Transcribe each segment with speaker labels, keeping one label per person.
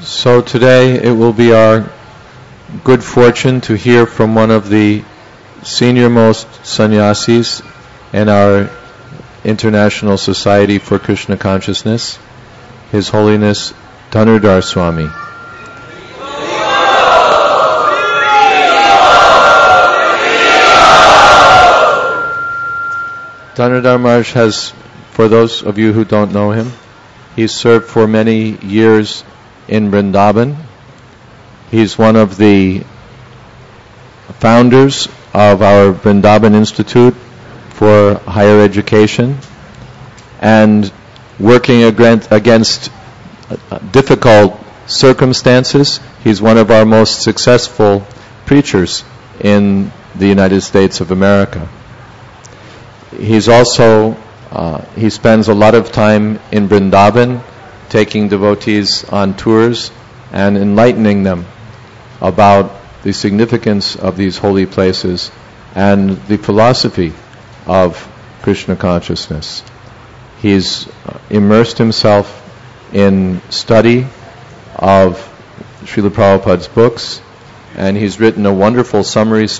Speaker 1: So today it will be our good fortune to hear from one of the senior-most sannyasis in our International Society for Krishna Consciousness, His Holiness Dhanurdhar Swami. Dhanurdhar Maharaj has, for those of you who don't know him, he's served for many years in Vrindavan. He's one of the founders of our Vrindavan Institute for Higher Education, and working against difficult circumstances, he's one of our most successful preachers in the United States of America. He's also, he spends a lot of time in Vrindavan, taking devotees on tours and enlightening them about the significance of these holy places and the philosophy of Krishna consciousness. He's immersed himself in study of Srila Prabhupada's books, and he's written a wonderful a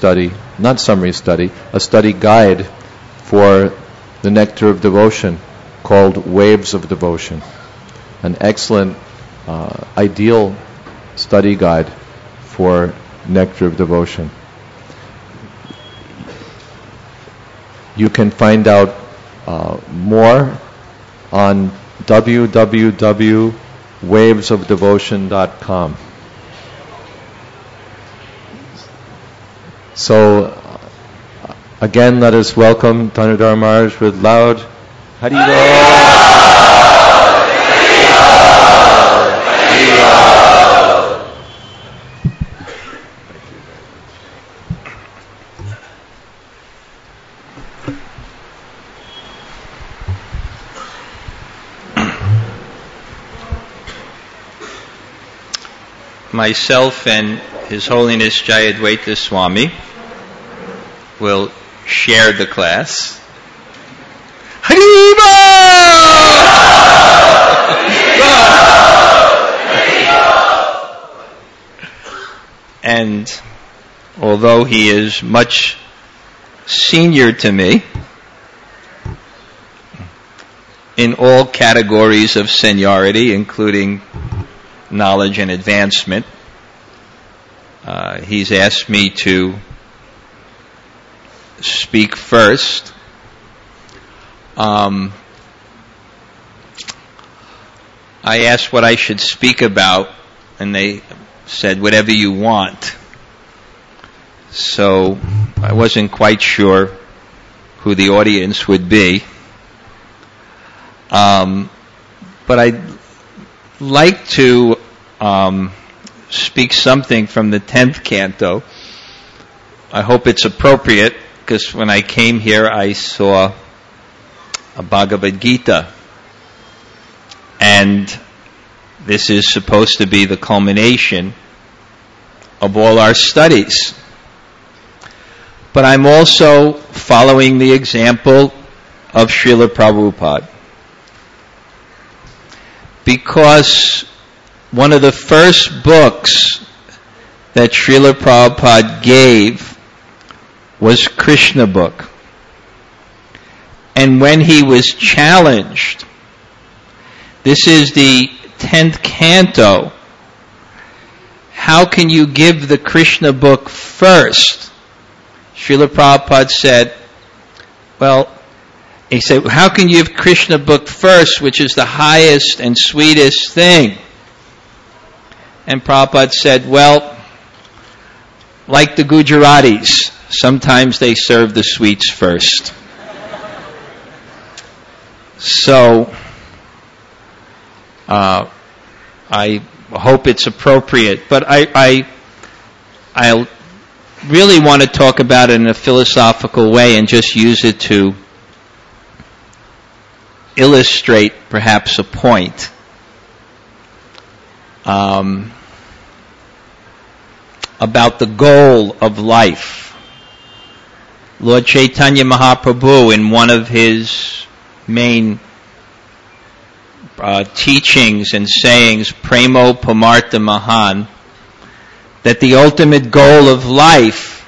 Speaker 1: study guide for the Nectar of Devotion called Waves of Devotion. An excellent, ideal study guide for Nectar of Devotion. You can find out more on www.wavesofdevotion.com. So, again, let us welcome Dhanurdhar Maharaj with loud Haribol.
Speaker 2: Myself and His Holiness Jayadvaita Swami will share the class. Haribo! And although he is much senior to me in all categories of seniority, including knowledge and advancement, he's asked me to speak first. I asked what I should speak about, and they said, whatever you want. So I wasn't quite sure who the audience would be. But I'd like to speak something from the 10th canto. I hope it's appropriate, because when I came here I saw a Bhagavad Gita, and this is supposed to be the culmination of all our studies. But I'm also following the example of Srila Prabhupada, because one of the first books that Srila Prabhupada gave was Krishna book. And when he was challenged, this is the 10th canto, how can you give the Krishna book first? Srila Prabhupada said, he said, how can you give Krishna book first, which is the highest and sweetest thing? And Prabhupada said, like the Gujaratis, sometimes they serve the sweets first. So, I hope it's appropriate, but I really want to talk about it in a philosophical way and just use it to illustrate perhaps a point. About the goal of life. Lord Chaitanya Mahaprabhu, in one of his main teachings and sayings, Premo Pamartha Mahan, that the ultimate goal of life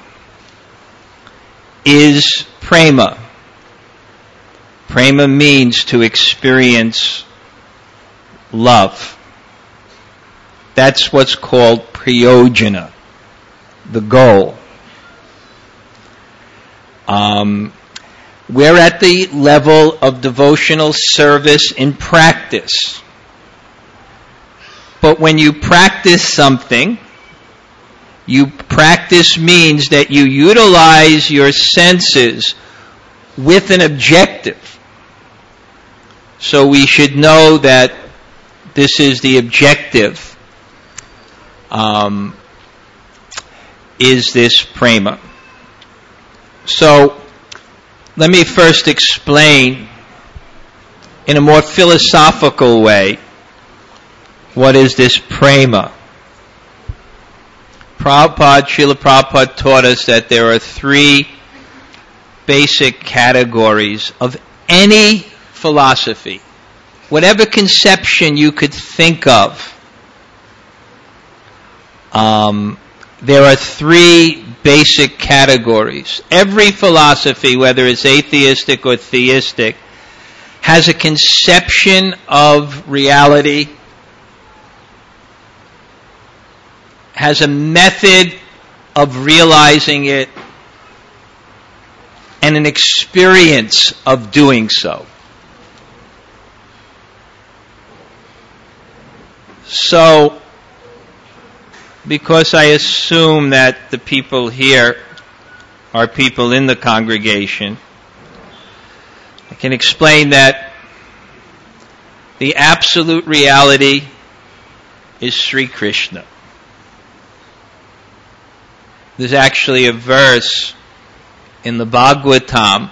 Speaker 2: is prema. Prema means to experience love. That's what's called prayojana, the goal. We're at the level of devotional service in practice. But when you practice something, practice means that you utilize your senses with an objective. So we should know that this is the objective, is this prema. So let me first explain in a more philosophical way what is this prema. Srila Prabhupada taught us that there are three basic categories of any philosophy. Whatever conception you could think of, there are three basic categories. Every philosophy, whether it's atheistic or theistic, has a conception of reality, has a method of realizing it, and an experience of doing so. So, because I assume that the people here are people in the congregation, I can explain that the absolute reality is Sri Krishna. There's actually a verse in the Bhagavatam.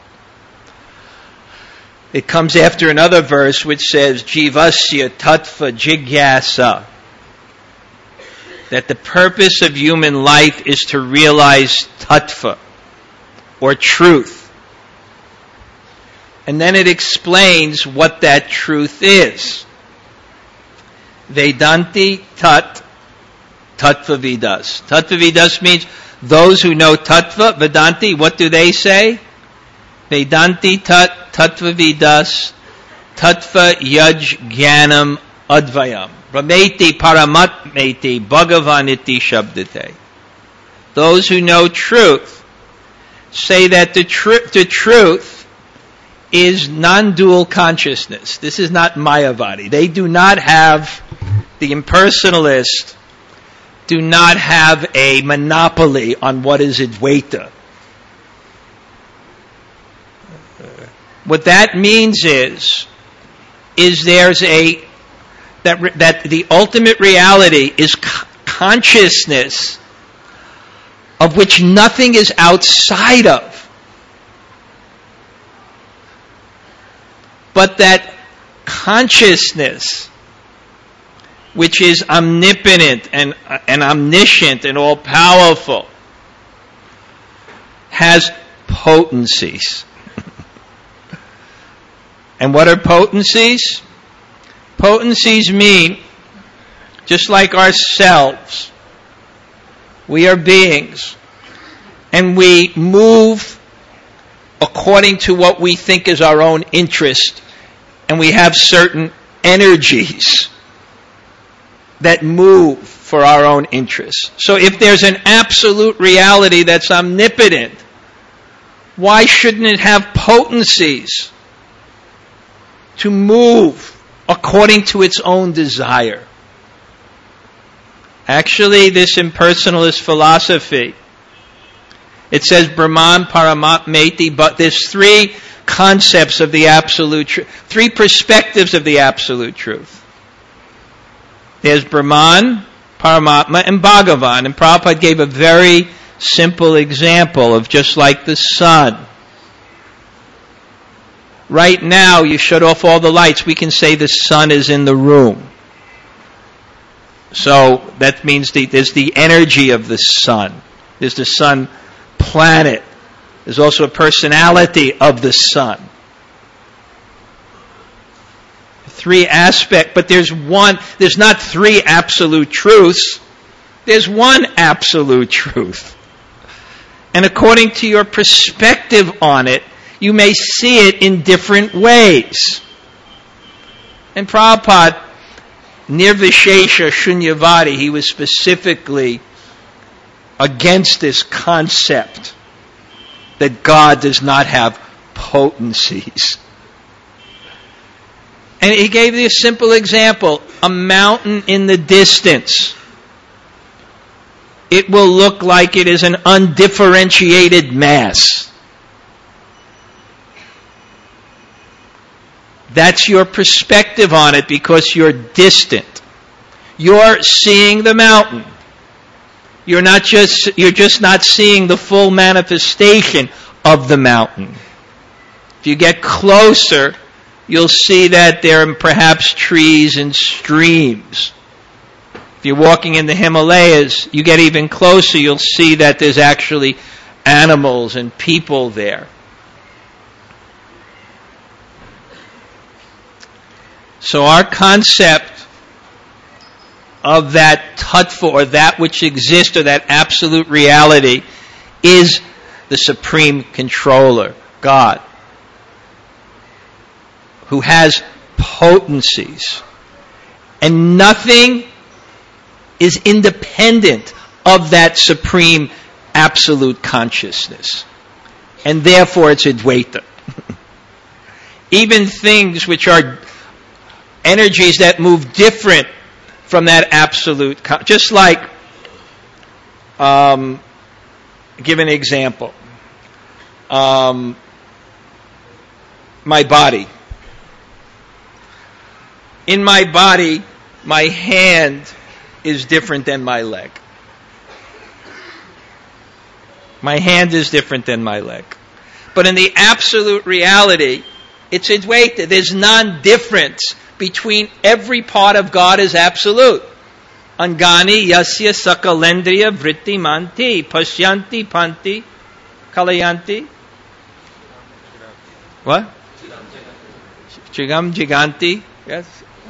Speaker 2: It comes after another verse which says, Jivasya tattva jigyasa. That the purpose of human life is to realize tattva, or truth. And then it explains what that truth is. Vedanti tat tattvavidas. Tattvavidas means those who know tattva. Vedanti, what do they say? Vedanti tat tattvavidas tattva yaj jnanam advayam. Rameti paramatmeti bhagavaniti shabdate. Those who know truth say that the truth is non-dual consciousness. This is not Mayavadi. They do not have, the impersonalists do not have a monopoly on what is Advaita. What that means is there's that the ultimate reality is consciousness of which nothing is outside of. But that consciousness, which is omnipotent and omniscient and all-powerful, has potencies. And what are potencies? Potencies mean, just like ourselves, we are beings, and we move according to what we think is our own interest, and we have certain energies that move for our own interests. So if there's an absolute reality that's omnipotent, why shouldn't it have potencies to move according to its own desire? Actually, this impersonalist philosophy, it says Brahman, Paramatmeti, but there's three concepts of the absolute truth, three perspectives of the absolute truth. There's Brahman, Paramatma, and Bhagavan. And Prabhupada gave a very simple example of just like the sun. Right now, you shut off all the lights, we can say the sun is in the room. So that means there's the energy of the sun. There's the sun planet. There's also a personality of the sun. three aspects, but there's not three absolute truths. There's one absolute truth. And according to your perspective on it, you may see it in different ways. And Prabhupada, Nirvishesha Shunyavadi, he was specifically against this concept that God does not have potencies. And he gave you a simple example. A mountain in the distance. It will look like it is an undifferentiated mass. That's your perspective on it because you're distant. You're seeing the mountain. You're just not seeing the full manifestation of the mountain. If you get closer, you'll see that there are perhaps trees and streams. If you're walking in the Himalayas, you get even closer, you'll see that there's actually animals and people there. So our concept of that tattva, or that which exists, or that absolute reality, is the supreme controller, God, who has potencies. And nothing is independent of that supreme absolute consciousness. And therefore it's Advaita. Even things which are energies that move different from that absolute, just like, give an example. My body. In my body, my hand is different than my leg. My hand is different than my leg. But in the absolute reality, it's Advaita. There's non-difference between every part of God is absolute. Angani yasya sakalendriya vritti manti pasyanti panti kalayanti. What? Chigam jiganti. Yes.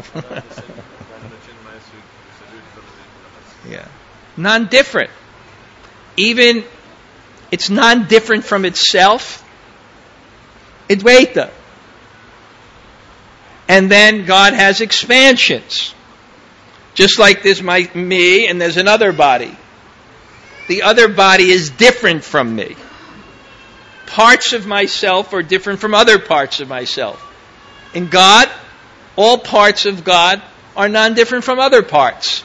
Speaker 2: Yeah. Non-different. Even it's non-different from itself. Advaita. And then God has expansions. Just like there's me and there's another body. The other body is different from me. Parts of myself are different from other parts of myself. In God, all parts of God are non-different from other parts.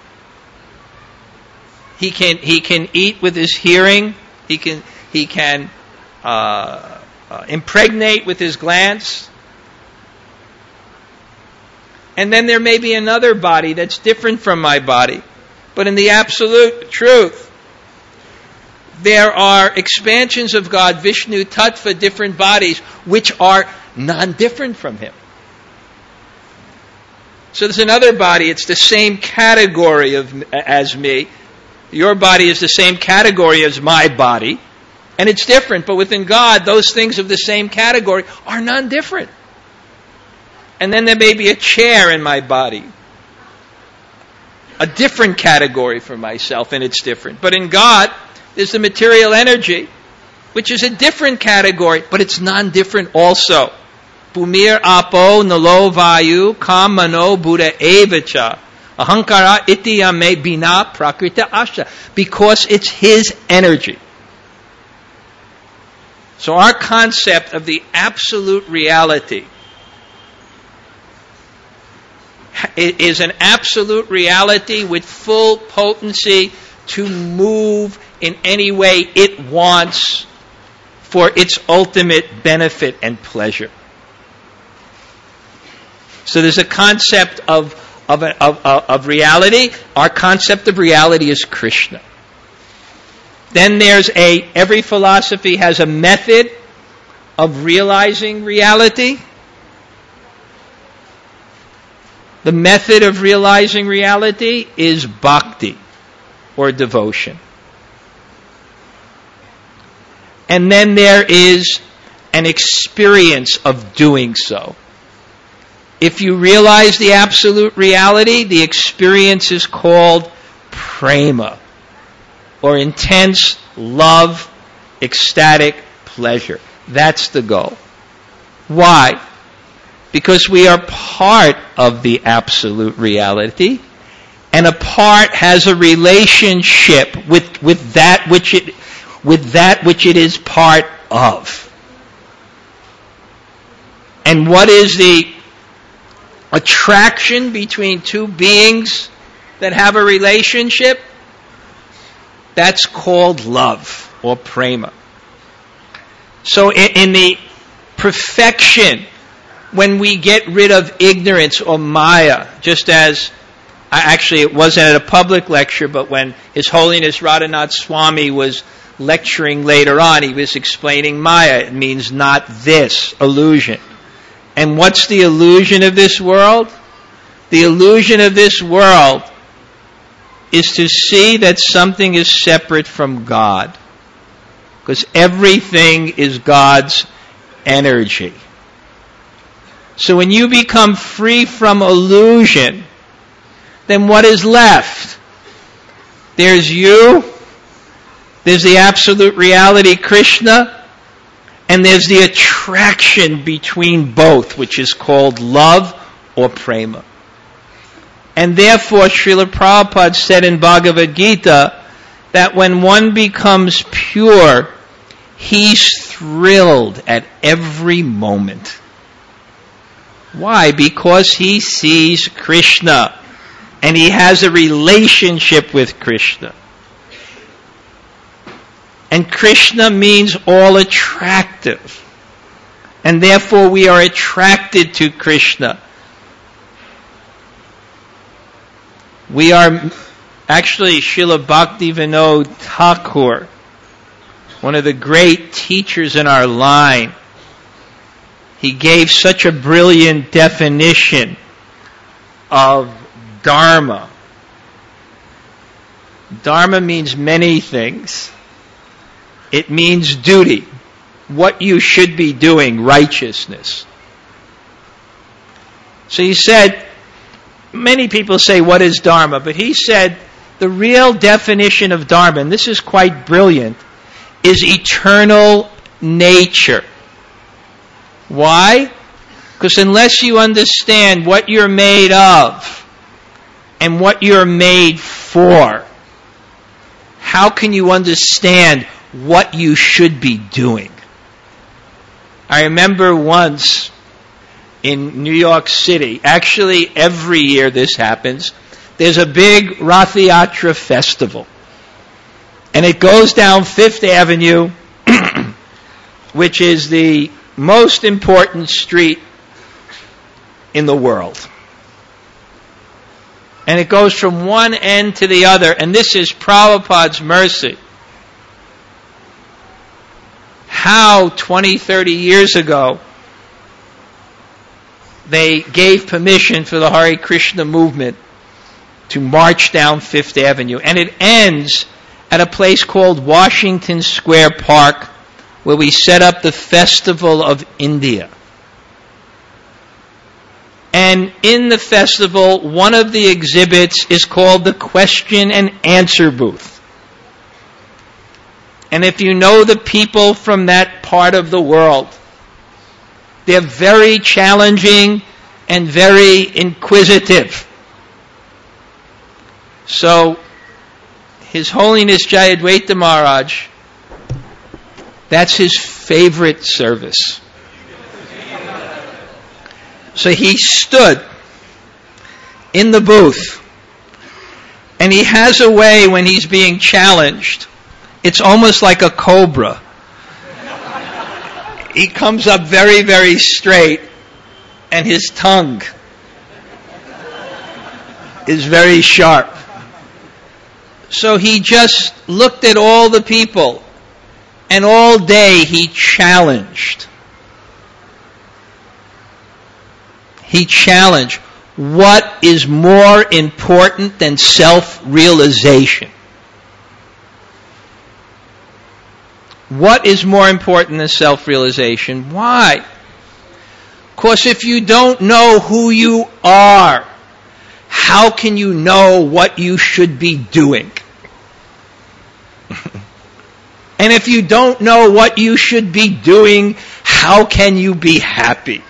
Speaker 2: He can eat with his hearing. He can impregnate with his glance. And then there may be another body that's different from my body. But in the absolute truth, there are expansions of God, Vishnu, Tattva, different bodies, which are non-different from him. So there's another body, it's the same category as me. Your body is the same category as my body. And it's different, but within God, those things of the same category are non-different. And then there may be a chair in my body. A different category for myself, and it's different. But in God, there's the material energy, which is a different category, but it's non-different also. Bhumir apo nalo vayu kam mano buddha evacha ahankara itiyame bina prakrita asha. Because it's his energy. So our concept of the absolute reality is an absolute reality with full potency to move in any way it wants for its ultimate benefit and pleasure. So there's a concept of reality. Our concept of reality is Krishna. Then there's every philosophy has a method of realizing reality. The method of realizing reality is bhakti, or devotion. And then there is an experience of doing so. If you realize the absolute reality, the experience is called prema, or intense love, ecstatic pleasure. That's the goal. Why? Because we are part of the absolute reality, and a part has a relationship with that which it is part of. And what is the attraction between two beings that have a relationship? That's called love, or prema. So in the perfection, when we get rid of ignorance or maya, just as, actually it wasn't at a public lecture, but when His Holiness Radhanath Swami was lecturing later on, he was explaining maya. It means not this, illusion. And what's the illusion of this world? The illusion of this world is to see that something is separate from God. Because everything is God's energy. So when you become free from illusion, then what is left? There's you, there's the absolute reality, Krishna, and there's the attraction between both, which is called love or prema. And therefore, Srila Prabhupada said in Bhagavad Gita that when one becomes pure, he's thrilled at every moment. Why? Because he sees Krishna, and he has a relationship with Krishna. And Krishna means all attractive. And therefore we are attracted to Krishna. We are actually Srila Bhaktivinoda Thakur, one of the great teachers in our line. He gave such a brilliant definition of Dharma. Dharma means many things. It means duty, what you should be doing, righteousness. So he said, many people say, what is Dharma? But he said, the real definition of Dharma, and this is quite brilliant, is eternal nature. Why? Because unless you understand what you're made of and what you're made for, how can you understand what you should be doing? I remember once in New York City, actually every year this happens, there's a big Rath Yatra festival. And it goes down Fifth Avenue, which is the most important street in the world. And it goes from one end to the other, and this is Prabhupada's mercy. How 20, 30 years ago they gave permission for the Hare Krishna movement to march down Fifth Avenue. And it ends at a place called Washington Square Park, where we set up the Festival of India. And in the festival, one of the exhibits is called the Question and Answer Booth. And if you know the people from that part of the world, they're very challenging and very inquisitive. So, His Holiness Jayadvaita Maharaj, that's his favorite service. So he stood in the booth, and he has a way when he's being challenged, it's almost like a cobra. He comes up very, very straight, and his tongue is very sharp. So he just looked at all the people, and all day he challenged. He challenged. What is more important than self-realization? What is more important than self-realization? Why? Because if you don't know who you are, how can you know what you should be doing? And if you don't know what you should be doing, how can you be happy?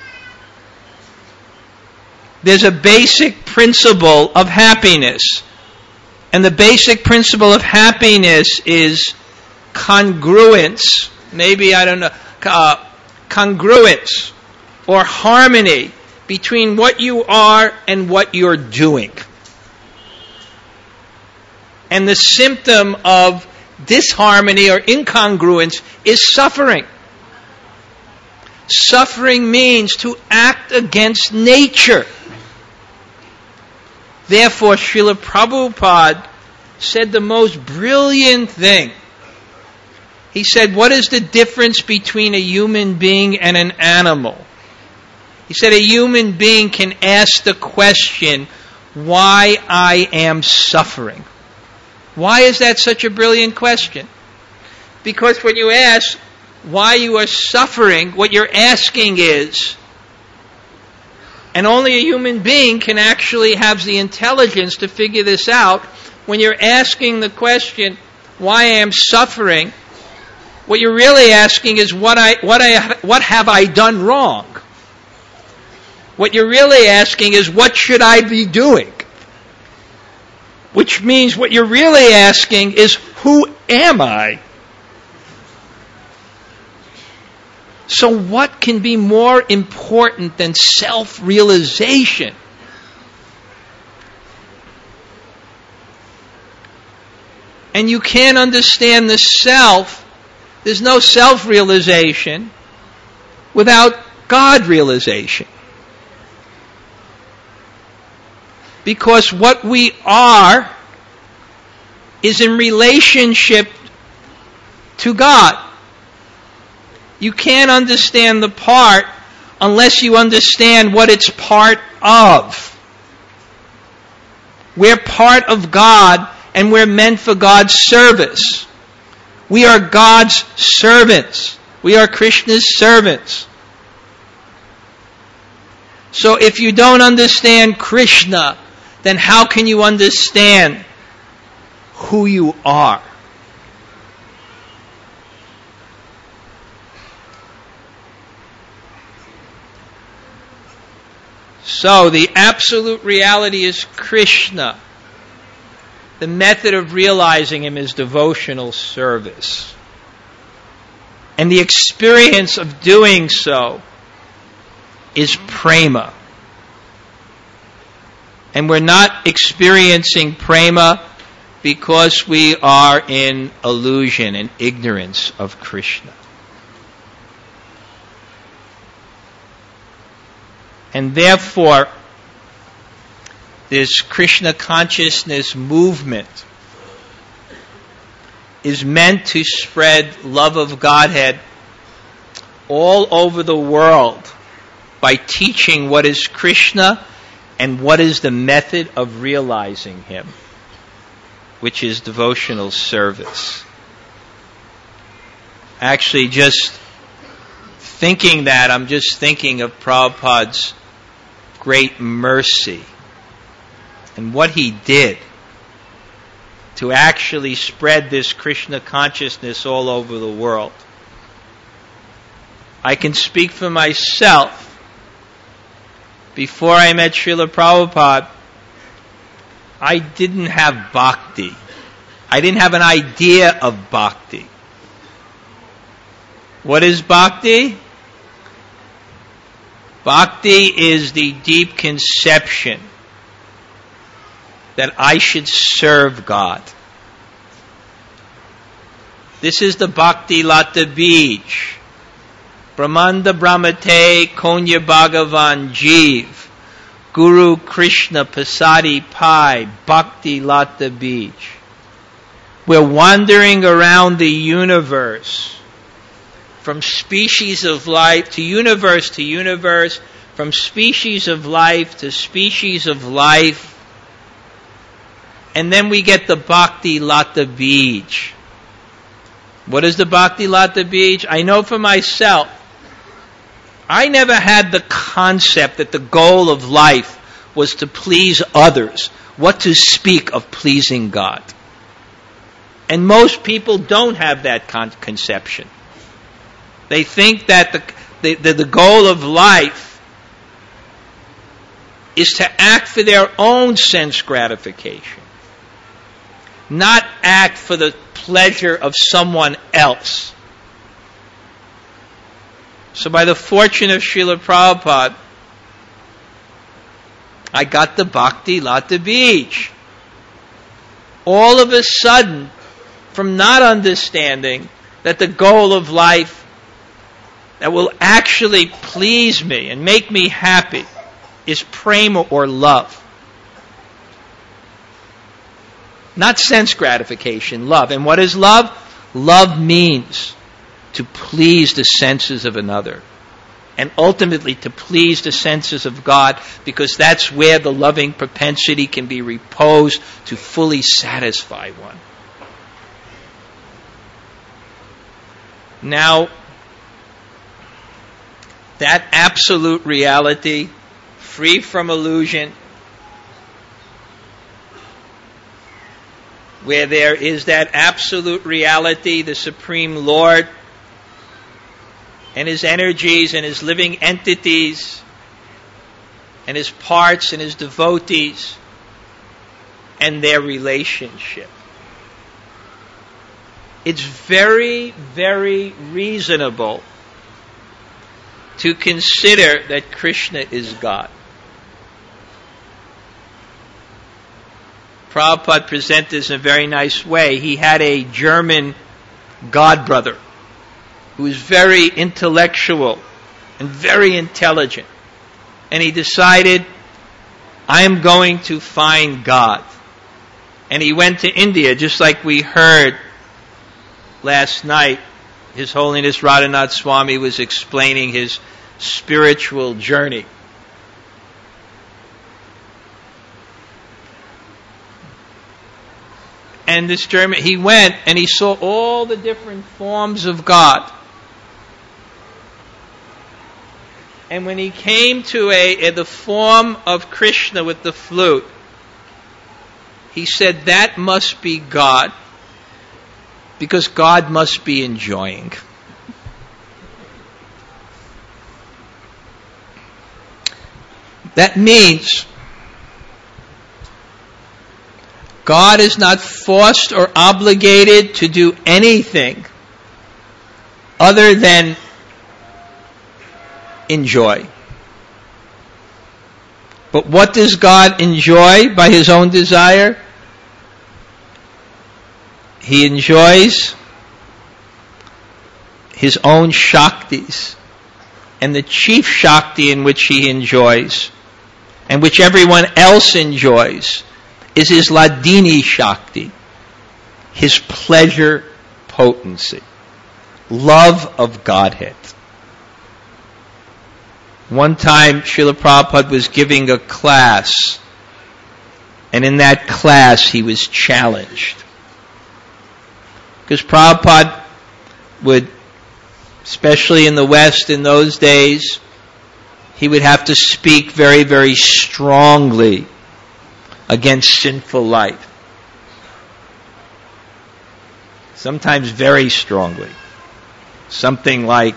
Speaker 2: There's a basic principle of happiness. And the basic principle of happiness is congruence. Maybe, I don't know, congruence or harmony between what you are and what you're doing. And the symptom of disharmony or incongruence is suffering. Suffering means to act against nature. Therefore, Srila Prabhupada said the most brilliant thing. He said, what is the difference between a human being and an animal? He said a human being can ask the question, why I am suffering. Why is that such a brilliant question? Because when you ask why you are suffering, what you're asking is, and only a human being can actually have the intelligence to figure this out, when you're asking the question, why I am suffering, what you're really asking is what have I done wrong? What you're really asking is, what should I be doing? Which means what you're really asking is, who am I? So what can be more important than self-realization? And you can't understand the self. There's no self-realization without God realization. Because what we are is in relationship to God. You can't understand the part unless you understand what it's part of. We're part of God and we're meant for God's service. We are God's servants. We are Krishna's servants. So if you don't understand Krishna, then how can you understand who you are? So the absolute reality is Krishna. The method of realizing Him is devotional service. And the experience of doing so is prema. And we're not experiencing prema because we are in illusion and ignorance of Krishna. And therefore, this Krishna consciousness movement is meant to spread love of Godhead all over the world by teaching what is Krishna and what is the method of realizing Him, which is devotional service. Actually, just thinking that, I'm just thinking of Prabhupada's great mercy and what he did to actually spread this Krishna consciousness all over the world. I can speak for myself. Before I met Srila Prabhupada, I didn't have bhakti. I didn't have an idea of bhakti. What is bhakti? Bhakti is the deep conception that I should serve God. This is the Bhakti Lata Bij. Brahmanda Brahmate Konya Bhagavan Jeev. Guru Krishna Pasadi Pai. Bhakti Lata Bij. We're wandering around the universe. From species of life to universe, from species of life to species of life. And then we get the Bhakti Lata Bij. What is the Bhakti Lata Bij? I know for myself, I never had the concept that the goal of life was to please others, what to speak of pleasing God. And most people don't have that conception. They think that the goal of life is to act for their own sense gratification, not act for the pleasure of someone else. So by the fortune of Srila Prabhupada, I got the Bhakti Lata Beach. All of a sudden, from not understanding that the goal of life that will actually please me and make me happy is prema or love. Not sense gratification, love. And what is love? Love means to please the senses of another. And ultimately to please the senses of God, because that's where the loving propensity can be reposed to fully satisfy one. Now, that absolute reality, free from illusion, where there is that absolute reality, the Supreme Lord, and His energies and His living entities, and His parts and His devotees, and their relationship. It's very, very reasonable to consider that Krishna is God. Prabhupada presented this in a very nice way. He had a German godbrother who was very intellectual and very intelligent. And he decided, I am going to find God. And he went to India, just like we heard last night. His Holiness Radhanath Swami was explaining his spiritual journey. And this German, he went and he saw all the different forms of God. And when he came to the form of Krishna with the flute, he said, that must be God, because God must be enjoying. That means God is not forced or obligated to do anything other than enjoy. But what does God enjoy by His own desire? He enjoys His own Shaktis. And the chief Shakti in which He enjoys, and which everyone else enjoys, is His Ladini Shakti, His pleasure potency, love of Godhead. One time, Srila Prabhupada was giving a class, and in that class he was challenged. Because Prabhupada would, especially in the West in those days, he would have to speak very, very strongly against sinful life. Sometimes very strongly. Something like,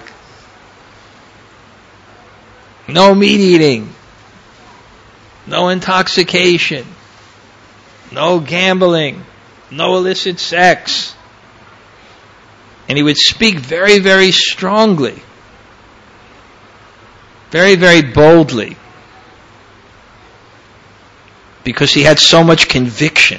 Speaker 2: no meat eating, no intoxication, no gambling, no illicit sex. And he would speak very, very strongly, very, very boldly, because he had so much conviction.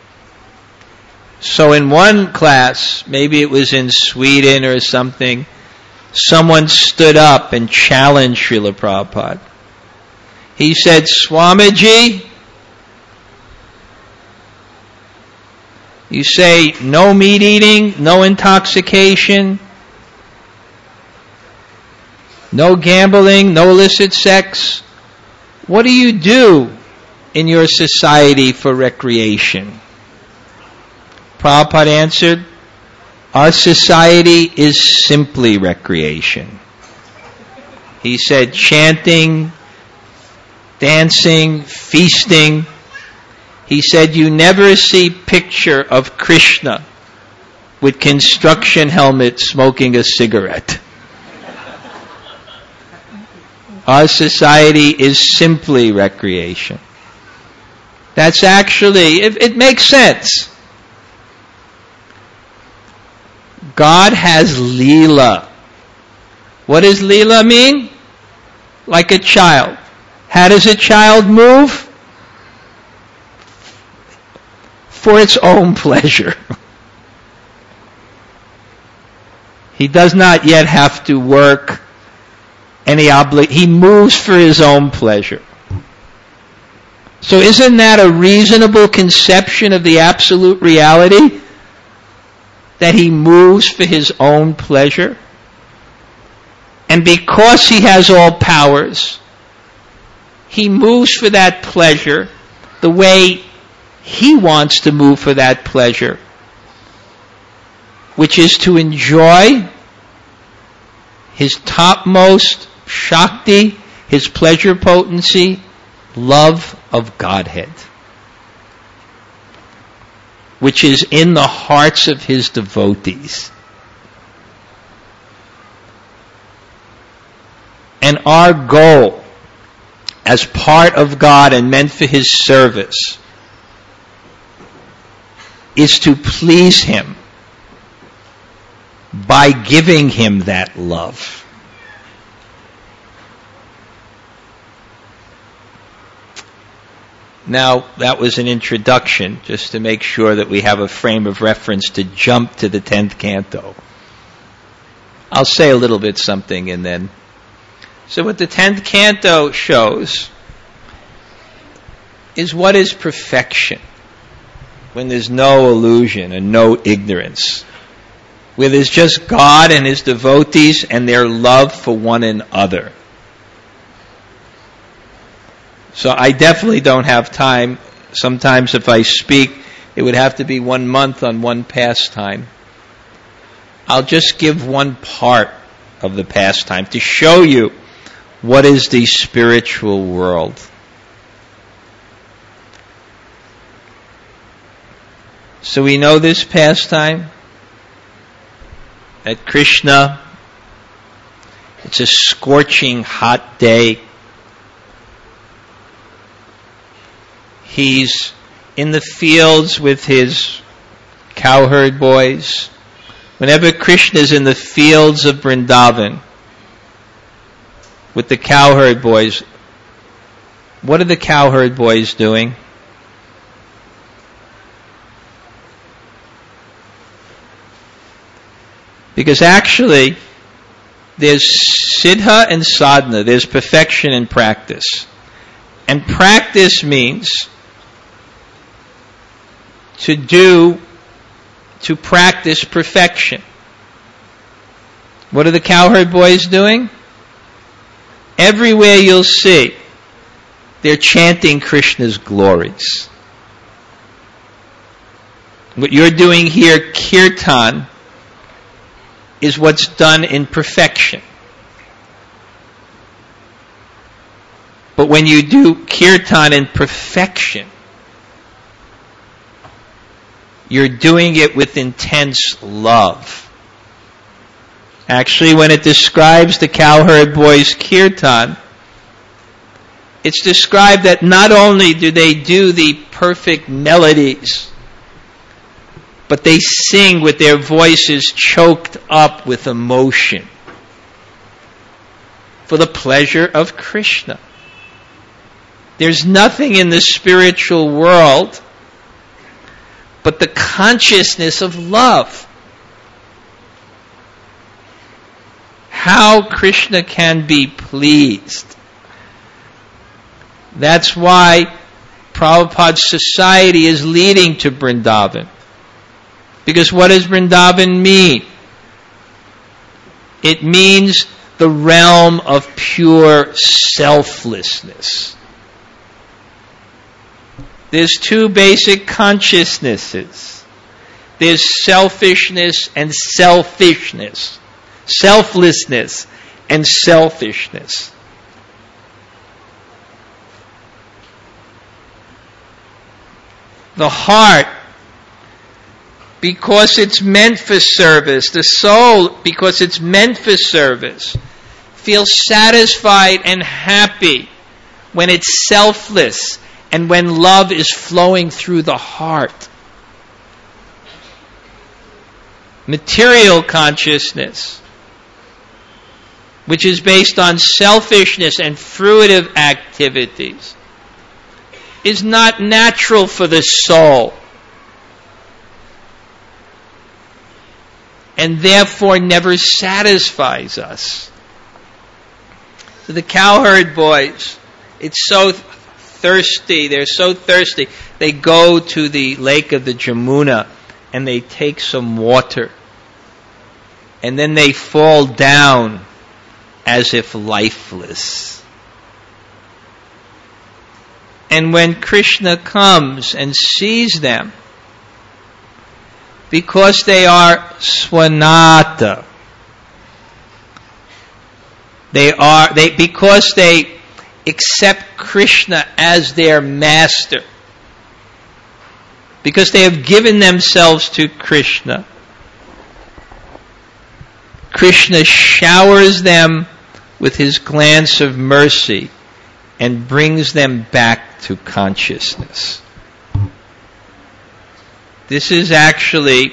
Speaker 2: So in one class, maybe it was in Sweden or something, someone stood up and challenged Srila Prabhupada. He said, Swamiji, you say no meat eating, no intoxication, no gambling, no illicit sex. What do you do in your society for recreation? Prabhupada answered, our society is simply recreation. He said chanting, dancing, feasting. He said you never see picture of Krishna with construction helmet smoking a cigarette. Our society is simply recreation. That's actually, it makes sense. God has Leela. What does Leela mean? Like a child. How does a child move? For its own pleasure. He does not yet have to work he moves for his own pleasure. So isn't that a reasonable conception of the absolute reality? That he moves for his own pleasure? And because he has all powers, he moves for that pleasure the way he wants to move for that pleasure, which is to enjoy his topmost Shakti, his pleasure potency, love of Godhead, which is in the hearts of his devotees. And our goal, as part of God and meant for his service, is to please him by giving him that love. Now, that was an introduction, just to make sure that we have a frame of reference to jump to the 10th canto. I'll say a little bit something and then. So what the 10th canto shows is what is perfection, when there's no illusion and no ignorance, where there's just God and his devotees and their love for one another. So I definitely don't have time. Sometimes if I speak, it would have to be 1 month on one pastime. I'll just give one part of the pastime to show you what is the spiritual world. So we know this pastime, that Krishna, it's a scorching hot day. He's in the fields with his cowherd boys. Whenever Krishna is in the fields of Vrindavan with the cowherd boys, what are the cowherd boys doing? Because actually, there's siddha and sadhana, there's perfection and practice. And practice means to practice perfection. What are the cowherd boys doing? Everywhere you'll see, they're chanting Krishna's glories. What you're doing here, kirtan, is what's done in perfection. But when you do kirtan in perfection, you're doing it with intense love. Actually, when it describes the cowherd boys' kirtan, it's described that not only do they do the perfect melodies, but they sing with their voices choked up with emotion for the pleasure of Krishna. There's nothing in the spiritual world but the consciousness of love. How Krishna can be pleased. That's why Prabhupada's society is leading to Vrindavan. Because what does Vrindavan mean? It means the realm of pure selflessness. There's two basic consciousnesses. There's selfishness and selfishness. Selflessness and selfishness. The heart, because it's meant for service, the soul, because it's meant for service, feels satisfied and happy when it's selfless and when love is flowing through the heart. Material consciousness, which is based on selfishness and fruitive activities, is not natural for the soul, and therefore never satisfies us. So the cowherd boys, it's so thirsty, they're so thirsty, they go to the lake of the Jamuna and they take some water, and then they fall down as if lifeless. And when Krishna comes and sees them, because they are swanata, because they accept Krishna as their master, because they have given themselves to Krishna, Krishna showers them with his glance of mercy and brings them back to consciousness. This is actually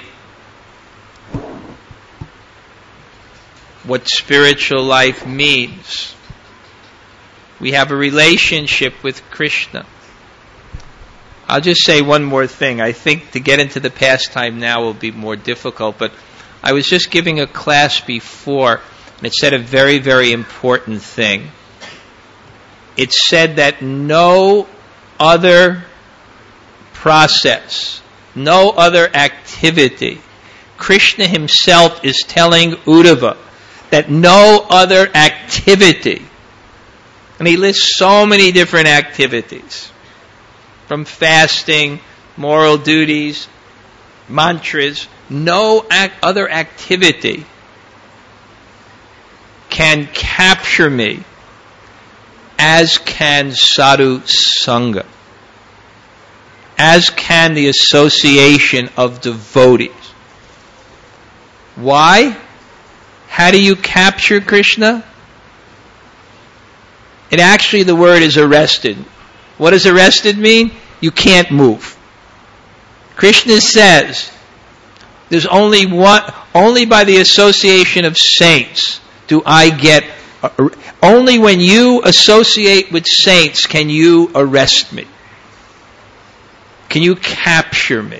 Speaker 2: what spiritual life means. We have a relationship with Krishna. I'll just say one more thing. I think to get into the pastime now will be more difficult, but I was just giving a class before, and it said a very, very important thing. It said that no other process, no other activity, Krishna himself is telling Uddhava that no other activity, and he lists so many different activities, from fasting, moral duties, mantras, no other activity can capture me as can sadhu sangha, as can the association of devotees. Why? How do you capture Krishna? It actually, the word is arrested. What does arrested mean? You can't move. Krishna says, there's only by the association of saints do I get, only when you associate with saints can you arrest me. Can you capture me?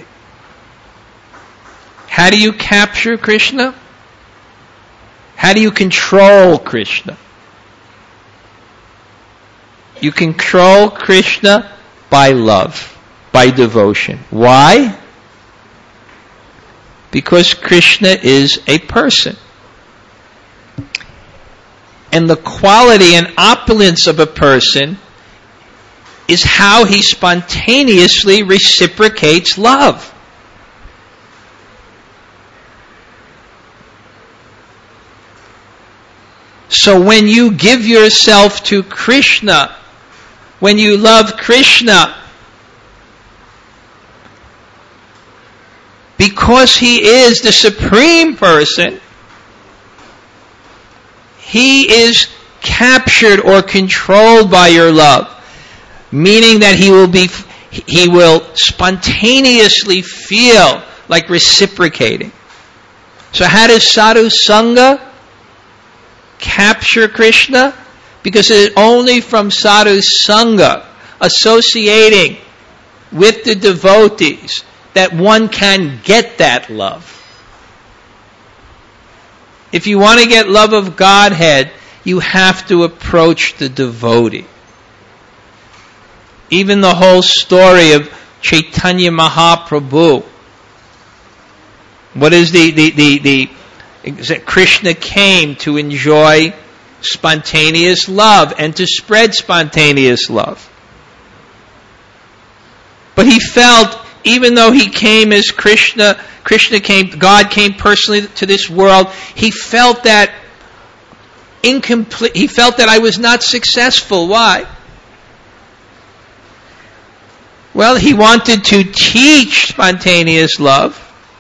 Speaker 2: How do you capture Krishna? How do you control Krishna? You control Krishna by love, by devotion. Why? Because Krishna is a person. And the quality and opulence of a person is how he spontaneously reciprocates love. So when you give yourself to Krishna, when you love Krishna, because he is the supreme person, he is captured or controlled by your love, meaning that he will spontaneously feel like reciprocating. So how does sadhu sangha capture Krishna? Because it is only from sadhu sangha, associating with the devotees, that one can get that love. If you want to get love of Godhead, you have to approach the devotee. Even the whole story of Chaitanya Mahaprabhu. What is Krishna came to enjoy spontaneous love and to spread spontaneous love. But he felt, even though he came as Krishna came, God came personally to this world, he felt that incomplete. He felt that I was not successful. Why? Well, he wanted to teach spontaneous love.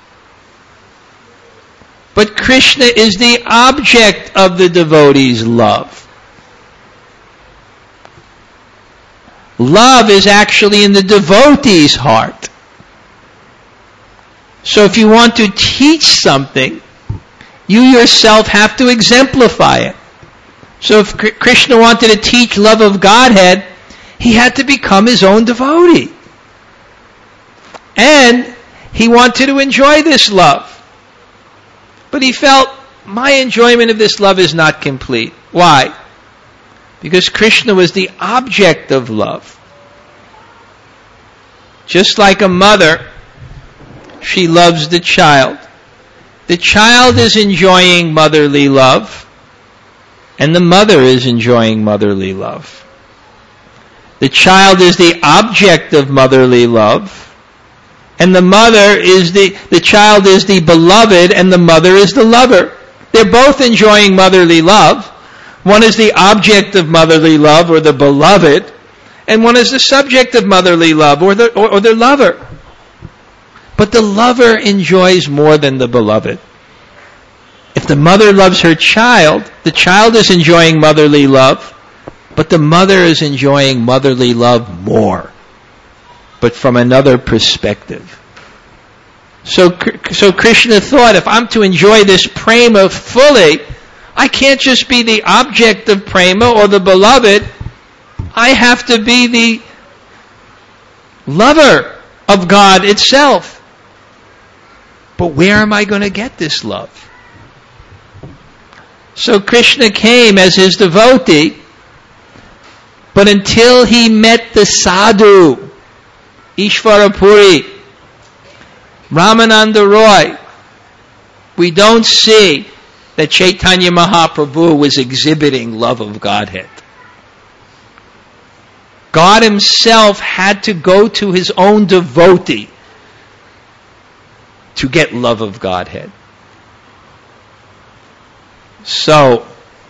Speaker 2: But Krishna is the object of the devotee's love. Love is actually in the devotee's heart. So if you want to teach something, you yourself have to exemplify it. So if Krishna wanted to teach love of Godhead, he had to become his own devotee. And he wanted to enjoy this love. But he felt, my enjoyment of this love is not complete. Why? Because Krishna was the object of love. Just like a mother, she loves the child. The child is enjoying motherly love, and the mother is enjoying motherly love. The child is the object of motherly love, and the child is the beloved, and the mother is the lover. They're both enjoying motherly love. One is the object of motherly love, or the beloved, and one is the subject of motherly love, or the lover. But the lover enjoys more than the beloved. If the mother loves her child, the child is enjoying motherly love, but the mother is enjoying motherly love more, but from another perspective. So Krishna thought, if I'm to enjoy this prema fully, I can't just be the object of prema or the beloved. I have to be the lover of God itself. But where am I going to get this love? So Krishna came as his devotee, but until he met the sadhu, Ishvarapuri, Ramananda Roy, we don't see that Chaitanya Mahaprabhu was exhibiting love of Godhead. God himself had to go to his own devotee to get love of Godhead. So,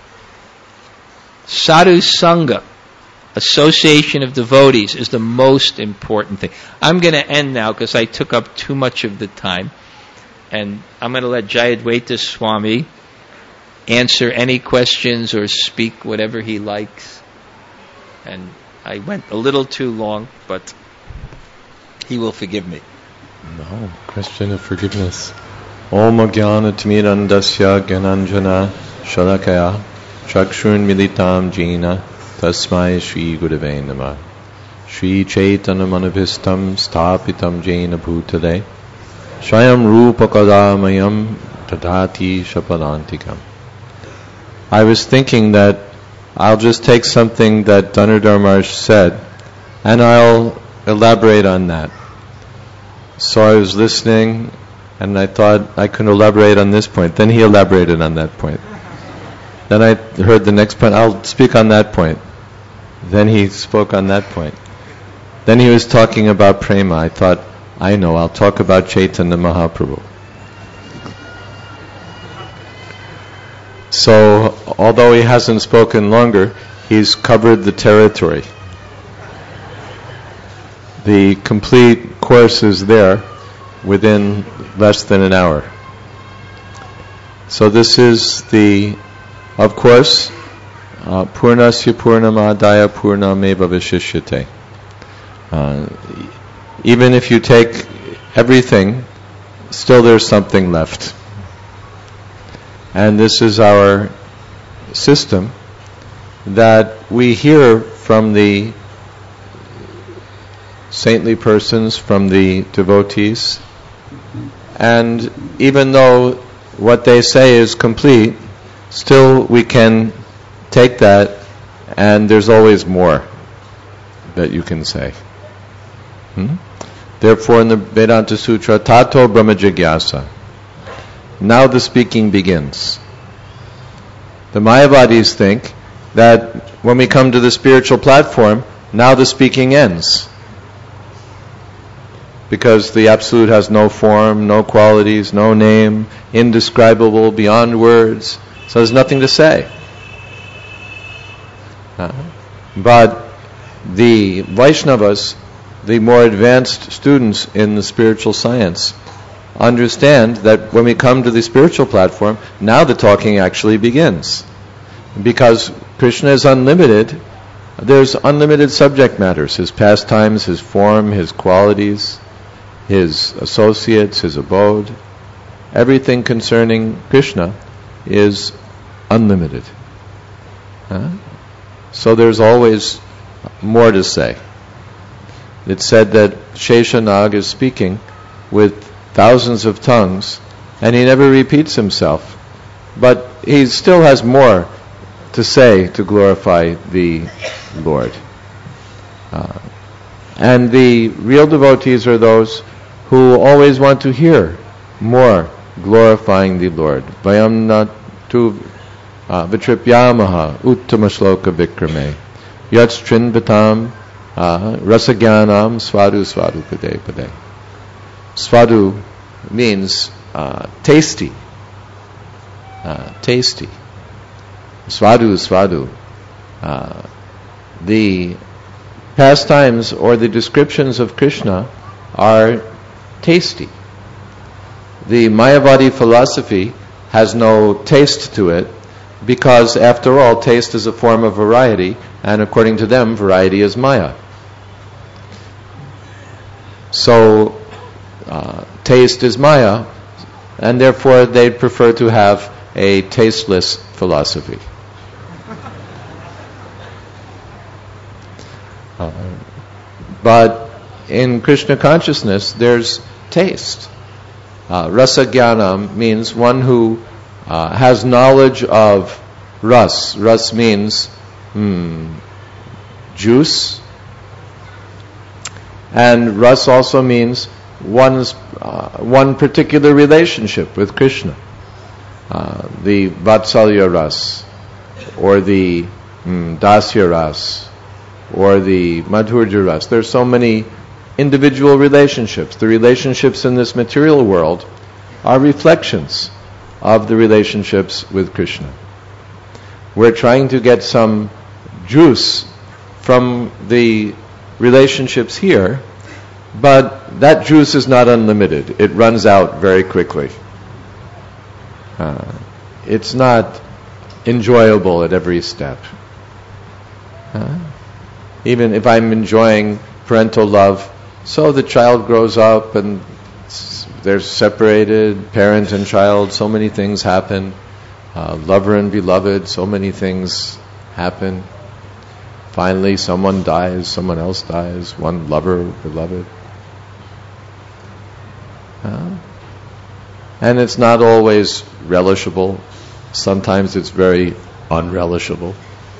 Speaker 2: sadhu sangha, association of devotees, is the most important thing. I'm going to end now because I took up too much of the time. And I'm going to let Jayadvaita Swami answer any questions or speak whatever he likes. And I went a little too long, but he will forgive me.
Speaker 1: No, question of forgiveness. Om Jnana Timirandasya Gyananjana Shalakaya Chakshun Militam Jena Tasmai Shri Gurave Namah Shri Chaitanya Manabhistam Stapitam Jena Bhutale Swayam Rupa Kadamayam Tadati Shapadantikam. I was thinking that I'll just take something that Dhanurdhar Maharaj said and I'll elaborate on that. So I was listening and I thought I could elaborate on this point. Then he elaborated on that point. Then I heard the next point. I'll speak on that point. Then he spoke on that point. Then he was talking about prema. I thought, I know, I'll talk about Chaitanya Mahaprabhu. So, although he hasn't spoken longer, he's covered the territory. The complete course is there within less than an hour. So this is of course, Purnasya Purnamadaya Purnameva Vishishyate. Even if you take everything, still there's something left. And this is our system that we hear from the saintly persons, from the devotees, and even though what they say is complete, still we can take that and there's always more that you can say. Therefore in the Vedanta Sutra, Tato Brahma Jigyasa, now the speaking begins. The Mayavadis think that when we come to the spiritual platform, now the speaking ends. Because the Absolute has no form, no qualities, no name, indescribable, beyond words. So there's nothing to say. But the Vaishnavas, the more advanced students in the spiritual science, understand that when we come to the spiritual platform, now the talking actually begins. Because Krishna is unlimited, there's unlimited subject matters, his pastimes, his form, his qualities, his associates, his abode. Everything concerning Krishna is unlimited. So there's always more to say. It's said that Sheshanag is speaking with thousands of tongues, and he never repeats himself. But he still has more to say to glorify the Lord. And the real devotees are those who always want to hear more glorifying the Lord. Vayam natu vitripyamaha uttama shloka vikrame yats trinvatam rasagyanam svadu svadu pade pade. Svadu means tasty. Tasty. Svadu. The pastimes or the descriptions of Krishna are tasty. The Mayavadi philosophy has no taste to it because, after all, taste is a form of variety, and according to them, variety is Maya. So, taste is Maya, and therefore they'd prefer to have a tasteless philosophy. But in Krishna consciousness, there's taste. Rasa Jnanam means one who has knowledge of ras. Ras means juice. And ras also means one particular relationship with Krishna. The Vatsalya ras, or the Dasya ras, or the Madhurya ras. There's so many individual relationships. The relationships in this material world are reflections of the relationships with Krishna. We're trying to get some juice from the relationships here, but that juice is not unlimited. It runs out very quickly. It's not enjoyable at every step. Even if I'm enjoying parental love, so the child grows up and they're separated, parent and child, so many things happen. Lover and beloved, so many things happen. Finally, someone dies, someone else dies, one lover, beloved. And it's not always relishable. Sometimes it's very unrelishable.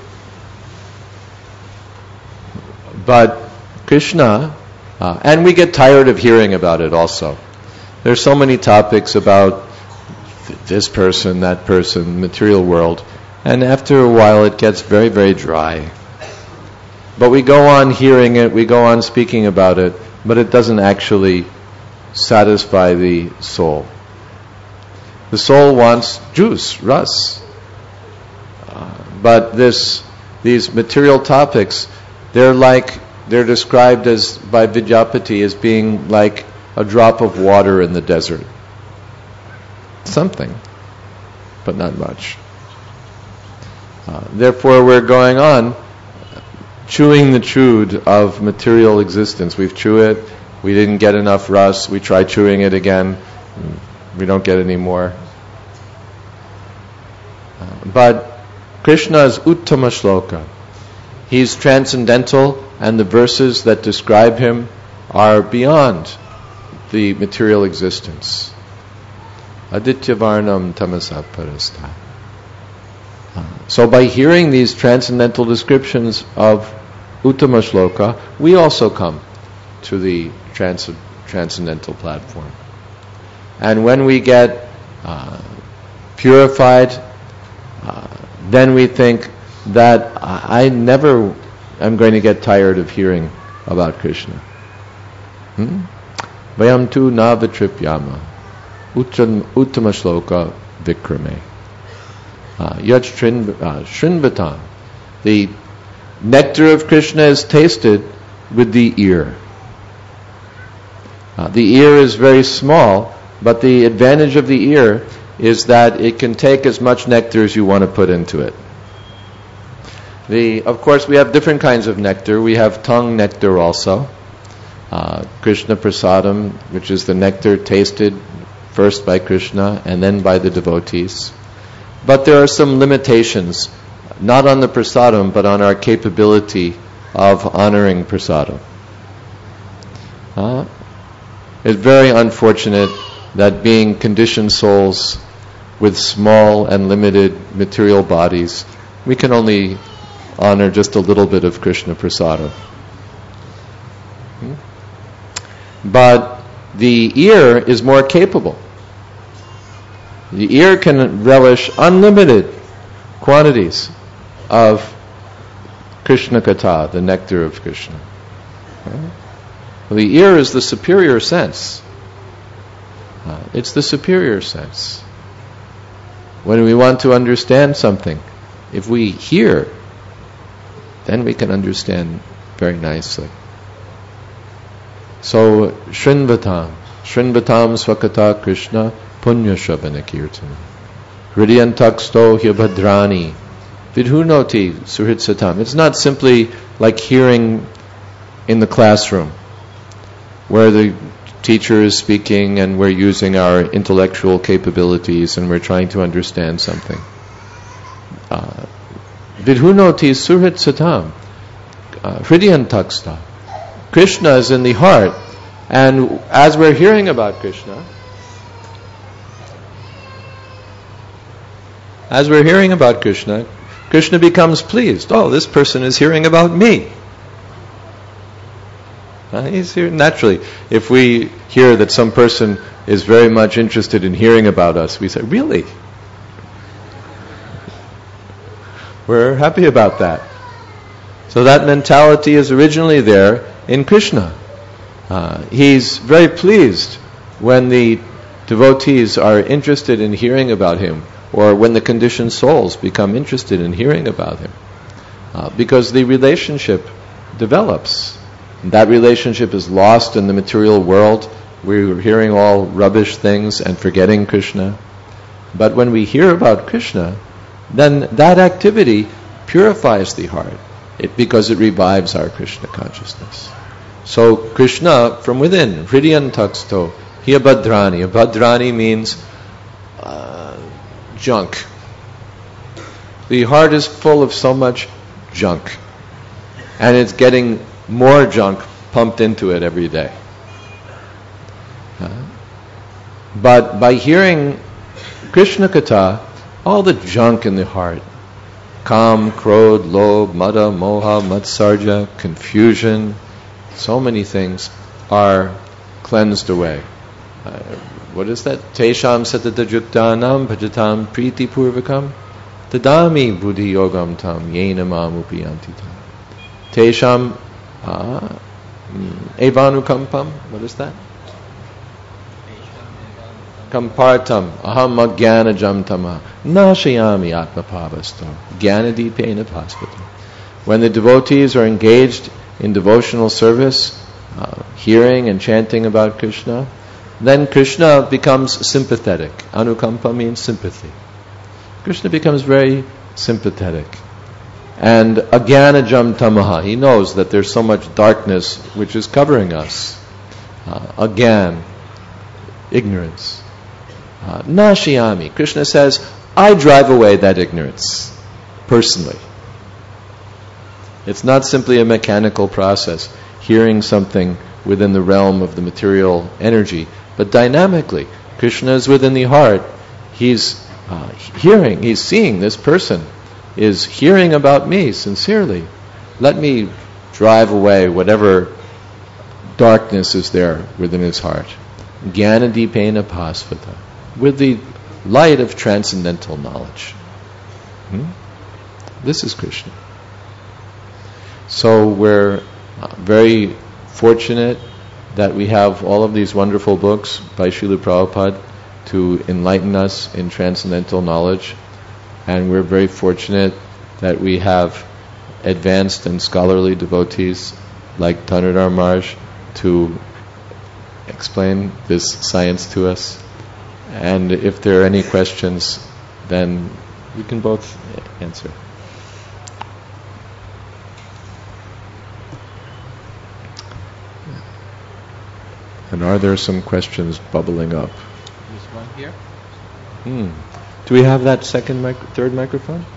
Speaker 1: But Krishna, and we get tired of hearing about it also. There's so many topics about this person, that person, material world, and after a while it gets very, very dry. But we go on hearing it, we go on speaking about it, but it doesn't actually satisfy the soul. The soul wants juice, ras. But these material topics, they're described as by Vidyapati as being like a drop of water in the desert. Something, but not much. Therefore, we're going on chewing the chewed of material existence. We've chewed it, we didn't get enough ras, we try chewing it again, we don't get any more. But Krishna is Uttama Shloka. He's transcendental, and the verses that describe him are beyond the material existence. Aditya Varnam Tamasa Parasta. So by hearing these transcendental descriptions of Uttama Shloka, we also come to the transcendental platform. And when we get purified, then we think that I never am going to get tired of hearing about Krishna. Vayam tu na vitripyama uttama shloka vikrame. Yach shrinvatam. The nectar of Krishna is tasted with the ear. The ear is very small, but the advantage of the ear is that it can take as much nectar as you want to put into it. Of course, we have different kinds of nectar. We have tongue nectar also. Krishna Prasadam, which is the nectar tasted first by Krishna and then by the devotees. But there are some limitations, not on the prasadam, but on our capability of honoring prasadam. It's very unfortunate that being conditioned souls with small and limited material bodies, we can only honor just a little bit of Krishna Prasadam. But the ear is more capable. The ear can relish unlimited quantities of Krishna Katha, the nectar of Krishna. Well, the ear is the superior sense. It's the superior sense. When we want to understand something, if we hear, then we can understand very nicely. So, Shrinvatam Swakata Krishna Punya Shabana Kirtan Hridyantaksto Hyabhadrani Vidhunoti Suhrit Satam. It's not simply like hearing in the classroom, where the teacher is speaking and we're using our intellectual capabilities and we're trying to understand something. Vidhunoti Suhrit Satam. Hridyantaksta. Krishna is in the heart, and as we're hearing about Krishna, Krishna becomes pleased. Oh, this person is hearing about me. He's here naturally. If we hear that some person is very much interested in hearing about us, we say, really? We're happy about that. So that mentality is originally there in Krishna. He's very pleased when the devotees are interested in hearing about him, or when the conditioned souls become interested in hearing about him, because the relationship develops. That relationship is lost in the material world. We're hearing all rubbish things and forgetting Krishna. But when we hear about Krishna, then that activity purifies the heart, because it revives our Krishna consciousness. So Krishna from within, Hridyantaksto, Hyabhadrani. Abhadrani means junk. The heart is full of so much junk, and it's getting more junk pumped into it every day. But by hearing Krishna Katha, all the junk in the heart, Kam, Krodh, Lobh, Mada, Moha, Matsarja, confusion, so many things are cleansed away. What is that? Tesham satadajuktanam bhajatam priti purvakam tadami buddhi yogam tam yena mam upiyanti tam. Tesham evanukampam. What is that? Kampartam aham agyanajam tama nashayami atmapavasto gyanadipena pasvatam. When the devotees are engaged in devotional service, hearing and chanting about Krishna, then Krishna becomes sympathetic. Anukampa means sympathy. Krishna becomes very sympathetic. And agyanajam tamaha, he knows that there's so much darkness which is covering us. Agyan, ignorance. Nashiyami, Krishna says, I drive away that ignorance, personally. It's not simply a mechanical process, hearing something within the realm of the material energy, but dynamically, Krishna is within the heart. He's hearing, he's seeing this person is hearing about me sincerely. Let me drive away whatever darkness is there within his heart. Jnanadipena pasvata, with the light of transcendental knowledge. This is Krishna. So we're very fortunate that we have all of these wonderful books by Srila Prabhupada to enlighten us in transcendental knowledge. And we're very fortunate that we have advanced and scholarly devotees like Tanudhar Maharaj to explain this science to us. And if there are any questions, then we can both answer. And are there some questions bubbling up?
Speaker 2: There's one here.
Speaker 1: Do we have that third microphone?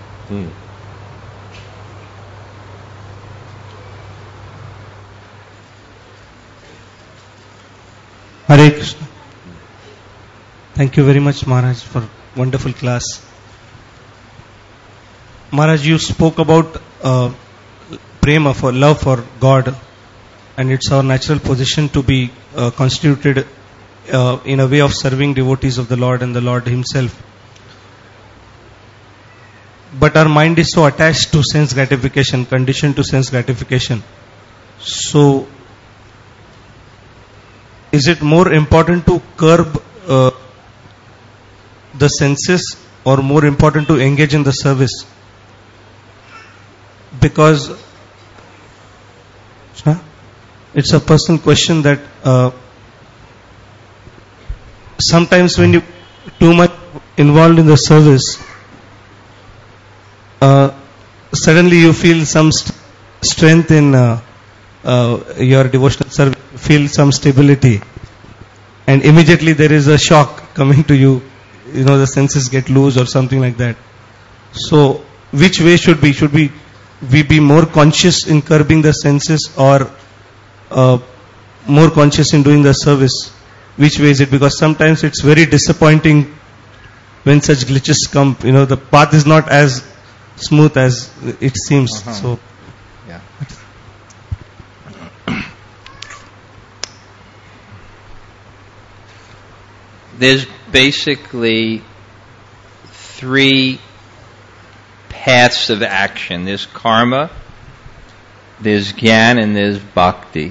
Speaker 3: Hare Krishna. Thank you very much, Maharaj, for wonderful class. Maharaj, you spoke about prema, for love for God, and it's our natural position to be constituted in a way of serving devotees of the Lord and the Lord Himself. But our mind is so attached to sense gratification, conditioned to sense gratification. So, is it more important to curb the senses or more important to engage in the service? Because it's a personal question that sometimes when you too much involved in the service, suddenly you feel some strength in your devotional service, feel some stability, and immediately there is a shock coming to you, the senses get loose or something like that. So which way should we be more conscious in curbing the senses, or more conscious in doing the service? Which way is it? Because sometimes it's very disappointing when such glitches come. The path is not as smooth as it seems. So
Speaker 2: yeah. There's basically three paths of action. There's karma, there's jnana, and there's bhakti.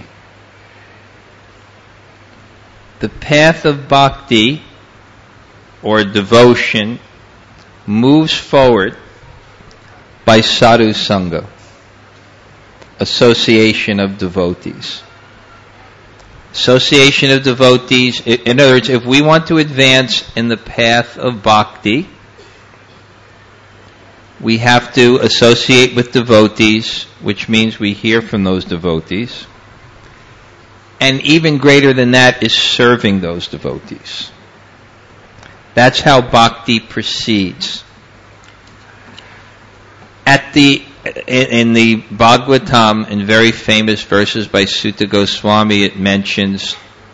Speaker 2: The path of bhakti, or devotion, moves forward by sadhu sangha, association of devotees. Association of devotees, in other words, if we want to advance in the path of bhakti, we have to associate with devotees, which means we hear from those devotees. And even greater than that is serving those devotees. That's how bhakti proceeds. In the Bhagavatam, in very famous verses by Sutta Goswami, it mentions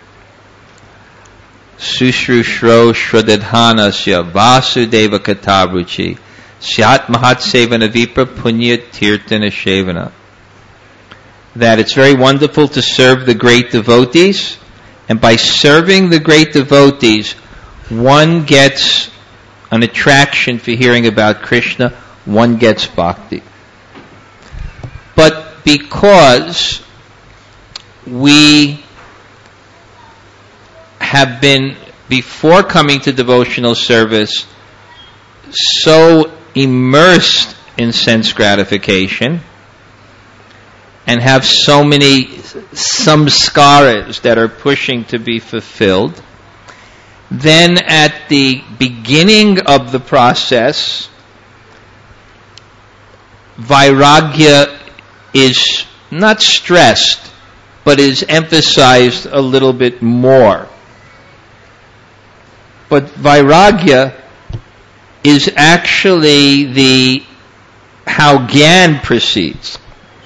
Speaker 2: Sushrushro Shradadhanasya Vasudeva Katabruchi Syat Mahat Sevana Vipra Punya Tirtana Shevana. That it's very wonderful to serve the great devotees, and by serving the great devotees, one gets an attraction for hearing about Krishna, one gets bhakti. But because we have been, before coming to devotional service, so immersed in sense gratification, and have so many samskaras that are pushing to be fulfilled, then at the beginning of the process, vairagya is not stressed, but is emphasized a little bit more. But vairagya is actually how jnana proceeds.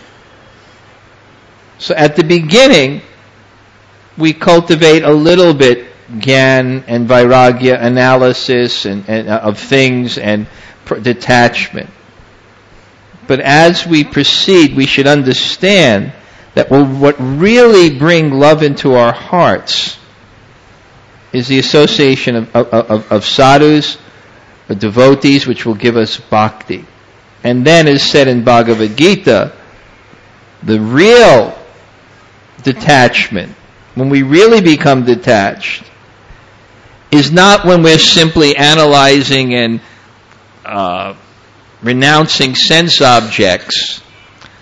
Speaker 2: So at the beginning, we cultivate a little bit jnana and vairagya analysis and of things and detachment. But as we proceed, we should understand that what really brings love into our hearts is the association of sadhus, of devotees, which will give us bhakti. And then, as said in Bhagavad Gita, the real detachment, when we really become detached, is not when we're simply analyzing and renouncing sense objects,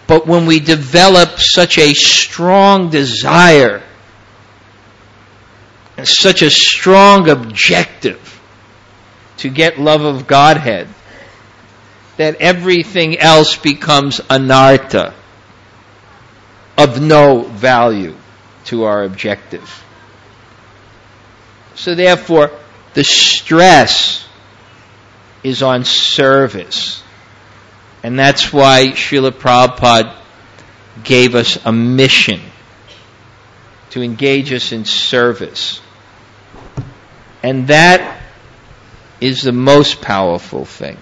Speaker 2: But when we develop such a strong desire, and such a strong objective to get love of Godhead, that everything else becomes anartha, of no value to our objective. So therefore, the stress is on service. And that's why Srila Prabhupada gave us a mission to engage us in service. And that is the most powerful thing.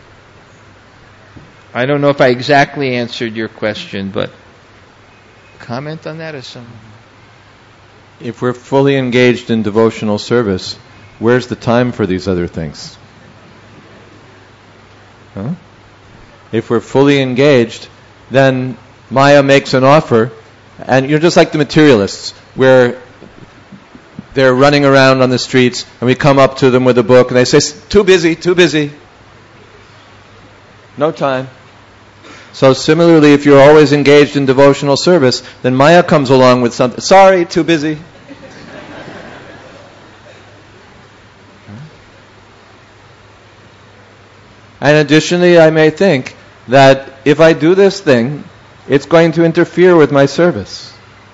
Speaker 2: I don't know if I exactly answered your question, but comment on that or something?
Speaker 1: If we're fully engaged in devotional service, where's the time for these other things? Huh? If we're fully engaged, then Maya makes an offer, and you're just like the materialists, where they're running around on the streets, and we come up to them with a book, and they say, too busy. No time. So similarly, if you're always engaged in devotional service, then Maya comes along with something, sorry, too busy. And additionally, I may think that if I do this thing, it's going to interfere with my service.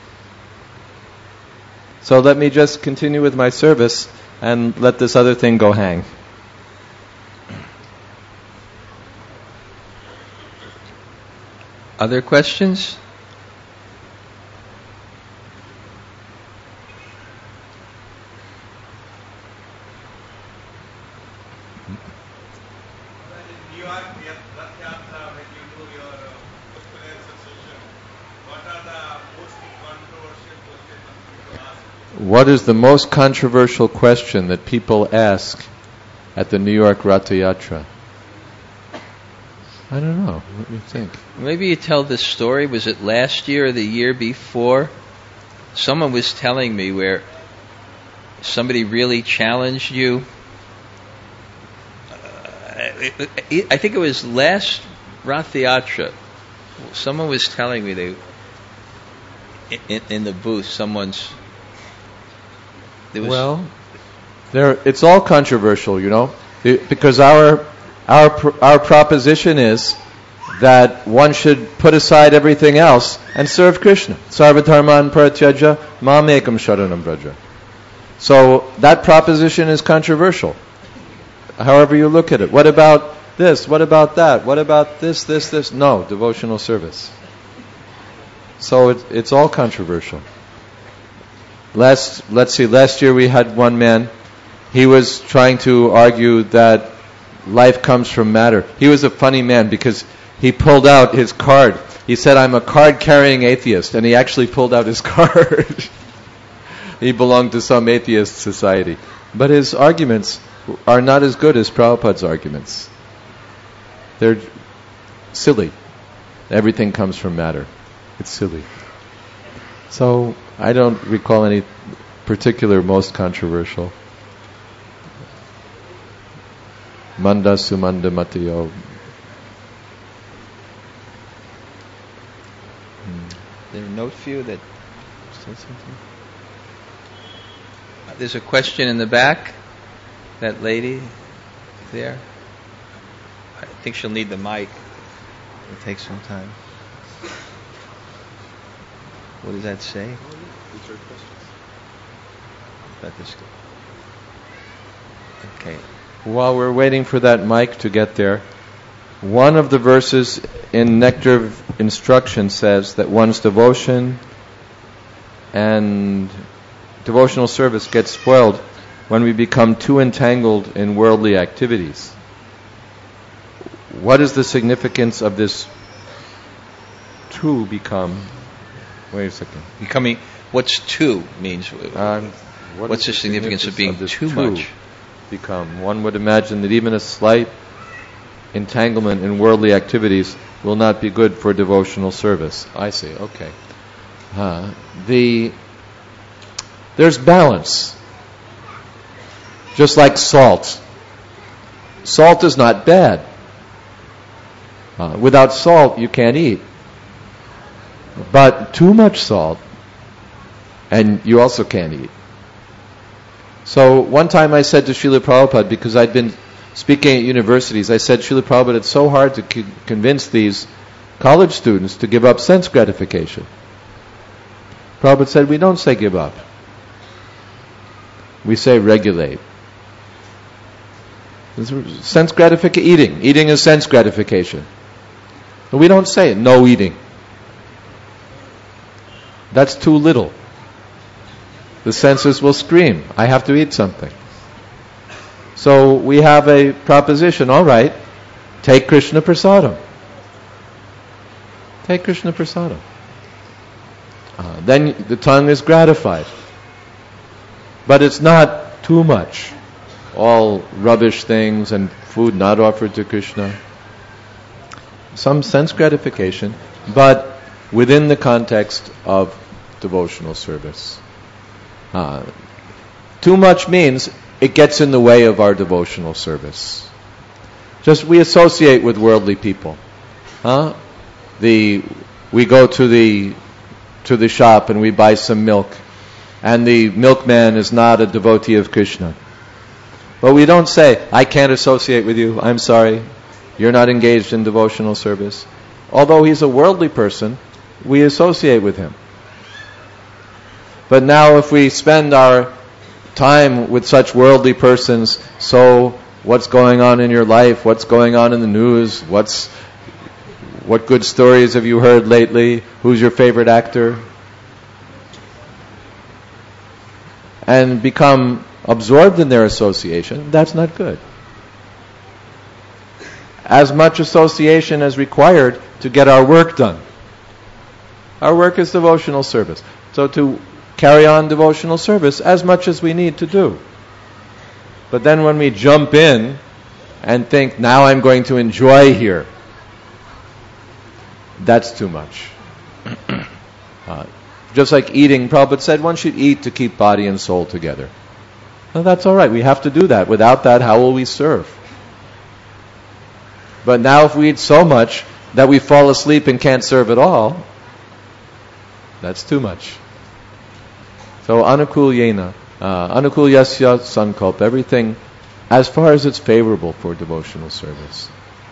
Speaker 1: So let me just continue with my service and let this other thing go hang.
Speaker 2: Other questions?
Speaker 1: What is the most controversial question that people ask at the New York Ratha Yatra? I don't know. What do you think?
Speaker 2: Maybe you tell this story. Was it last year or the year before? Someone was telling me where somebody really challenged you. I think it was last Ratha Yatra. Someone was telling me they in the booth.
Speaker 1: It's all controversial, because our proposition is that one should put aside everything else and serve Krishna. Sarva-dharman parityaja mam ekam sharanam vraja. So that proposition is controversial, however you look at it. What about this? What about that? What about this? No, devotional service. So it's all controversial. Last year we had one man. He was trying to argue that life comes from matter. He was a funny man because he pulled out his card. He said, I'm a card-carrying atheist. And he actually pulled out his card. He belonged to some atheist society. But his arguments are not as good as Prabhupada's arguments. They're silly. Everything comes from matter. It's silly. So I don't recall any particular most controversial. Manda sumanda matayo.
Speaker 2: There are note for you that said something. There's a question in the back. That lady there. I think she'll need the mic. It'll take some time. What does that say? About this. Okay.
Speaker 1: While we're waiting for that mic to get there, one of the verses in Nectar of Instruction says that one's devotion and devotional service gets spoiled when we become too entangled in worldly activities. What is the significance of this to become? Wait a second.
Speaker 2: Becoming, what's too means? What's the significance of being too much?
Speaker 1: Become. One would imagine that even a slight entanglement in worldly activities will not be good for devotional service. I see. Okay. There's balance. Just like salt. Salt is not bad. Without salt, you can't eat. But too much salt, and you also can't eat. So one time I said to Srila Prabhupada, because I'd been speaking at universities, I said, Srila Prabhupada, it's so hard to convince these college students to give up sense gratification. Prabhupada said, we don't say give up. We say regulate. Sense gratification, eating is sense gratification. But we don't say no eating. That's too little. The senses will scream, I have to eat something. So we have a proposition, all right, take Krishna Prasadam. Take Krishna Prasadam. Then the tongue is gratified. But it's not too much. All rubbish things and food not offered to Krishna. Some sense gratification, but within the context of devotional service. Too much means it gets in the way of our devotional service. Just we associate with worldly people. We go to the shop and we buy some milk, and the milkman is not a devotee of Krishna. But we don't say, I can't associate with you, I'm sorry, you're not engaged in devotional service. Although he's a worldly person, we associate with him. But now if we spend our time with such worldly persons, so what's going on in your life? What's going on in the news? What good stories have you heard lately? Who's your favorite actor? And become absorbed in their association, that's not good. As much association as required to get our work done. Our work is devotional service. So to carry on devotional service as much as we need to do. But then when we jump in and think, now I'm going to enjoy here, that's too much. Just like eating, Prabhupada said one should eat to keep body and soul together. Well, that's all right. We have to do that. Without that, how will we serve? But now if we eat so much that we fall asleep and can't serve at all, that's too much. So anukul yena, anukul yasya sankalp, everything as far as it's favorable for devotional service.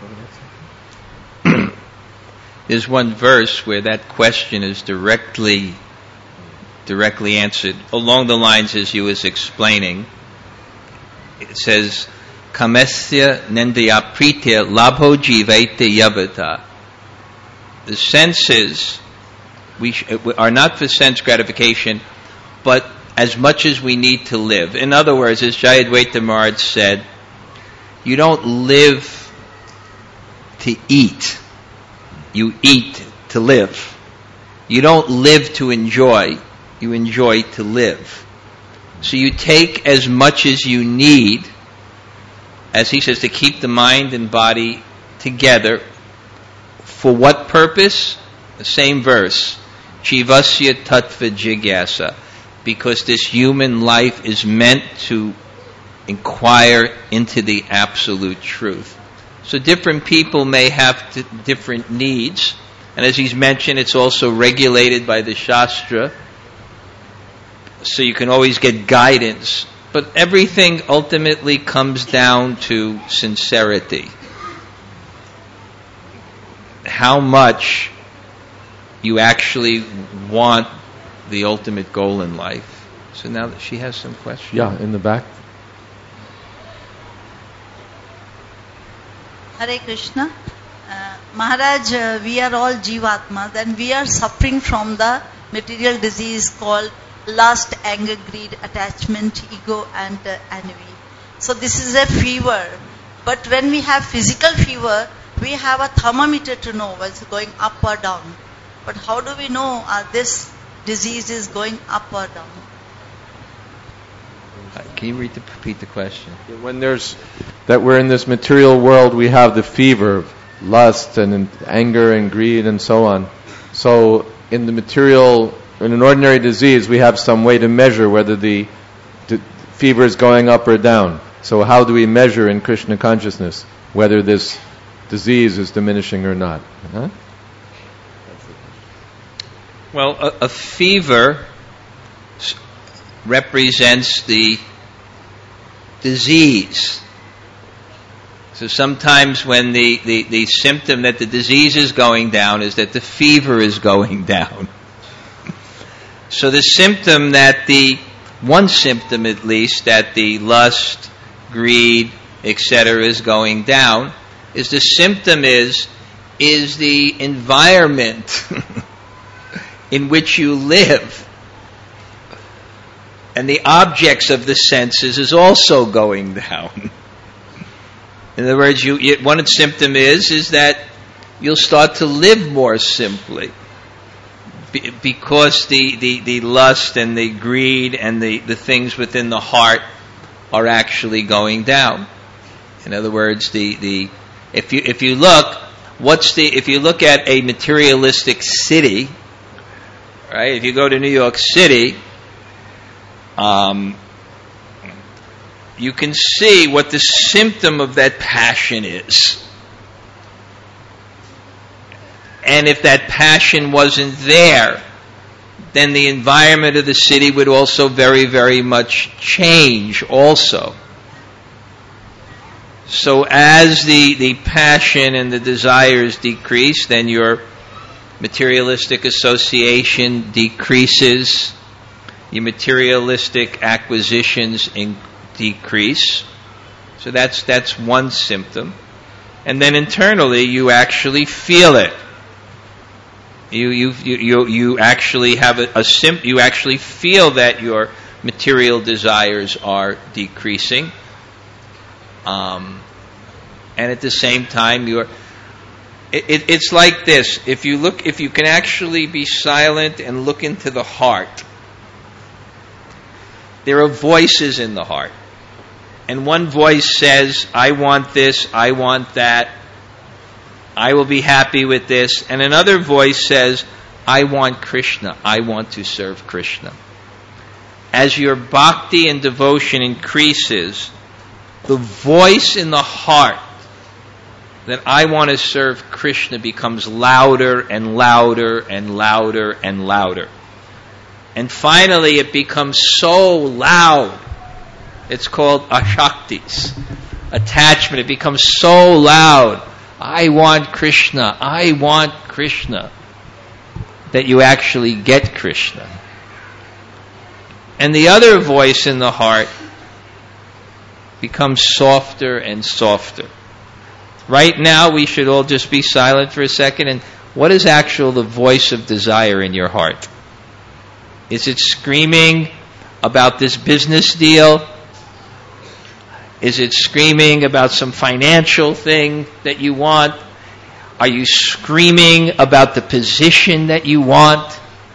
Speaker 2: There's one verse where that question is directly answered along the lines as you was explaining. It says, Kamesya nendaya pritya labho jivaita yavata. The senses are not for sense gratification, but as much as we need to live. In other words, as Jayadvaita Maharaj said, you don't live to eat. You eat to live. You don't live to enjoy. You enjoy to live. So you take as much as you need, as he says, to keep the mind and body together. For what purpose? The same verse. Jivasya tattva jigyasa. Because this human life is meant to inquire into the absolute truth. So different people may have different needs. And as he's mentioned, it's also regulated by the Shastra. So you can always get guidance. But everything ultimately comes down to sincerity. How much you actually want the ultimate goal in life. So now that she has some questions.
Speaker 1: Yeah, in the back.
Speaker 4: Hare Krishna. Maharaj, we are all Jivatmas and we are suffering from the material disease called lust, anger, greed, attachment, ego and envy. So this is a fever. But when we have physical fever, we have a thermometer to know whether it's going up or down. But how do we know this disease is going up or down?
Speaker 2: Can you repeat the question?
Speaker 1: When there's that we're in this material world, we have the fever of lust and anger and greed and so on. So in the material, in an ordinary disease, we have some way to measure whether the fever is going up or down. So how do we measure in Krishna consciousness whether this disease is diminishing or not?
Speaker 2: Well, a fever represents the disease. So sometimes when the symptom that the disease is going down is that the fever is going down. So the symptom one symptom at least, that the lust, greed, etc. is going down, is the symptom is the environment in which you live. And the objects of the senses is also going down. In other words, one symptom is that you'll start to live more simply. Because the lust and the greed and the things within the heart are actually going down. In other words, if you look at a materialistic city, right? If you go to New York City, you can see what the symptom of that passion is. And if that passion wasn't there, then the environment of the city would also very, very much change also. So as the passion and the desires decrease, then your materialistic association decreases, your materialistic acquisitions decrease. So that's one symptom. And then internally you actually feel it. You actually have you actually feel that your material desires are decreasing, and at the same time it's like this. If you can actually be silent and look into the heart, there are voices in the heart, and one voice says, "I want this, I want that. I will be happy with this." And another voice says, "I want Krishna. I want to serve Krishna." As your bhakti and devotion increases, the voice in the heart that I want to serve Krishna becomes louder and louder and louder and louder. And finally it becomes so loud, it's called ashaktis, attachment. It becomes so loud, I want Krishna, I want Krishna, that you actually get Krishna. And the other voice in the heart becomes softer and softer. Right now we should all just be silent for a second. And what is the voice of desire in your heart? Is it screaming about this business deal? Is it screaming about some financial thing that you want? Are you screaming about the position that you want?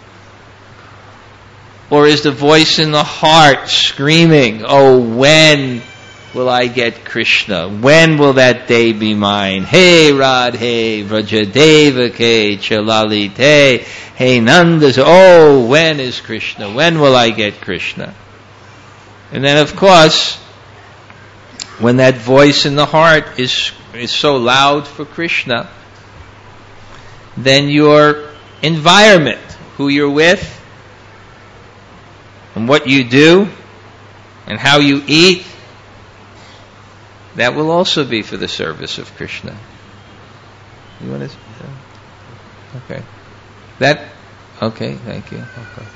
Speaker 2: Or is the voice in the heart screaming, "Oh, when will I get Krishna? When will that day be mine? Hey Radhe, Vrajadevake, Chalalite, hey Nandas, oh, when is Krishna? When will I get Krishna?" And then of course, when that voice in the heart is so loud for Krishna, then your environment, who you're with, and what you do, and how you eat, that will also be for the service of Krishna. You want to? Okay. Okay, thank you.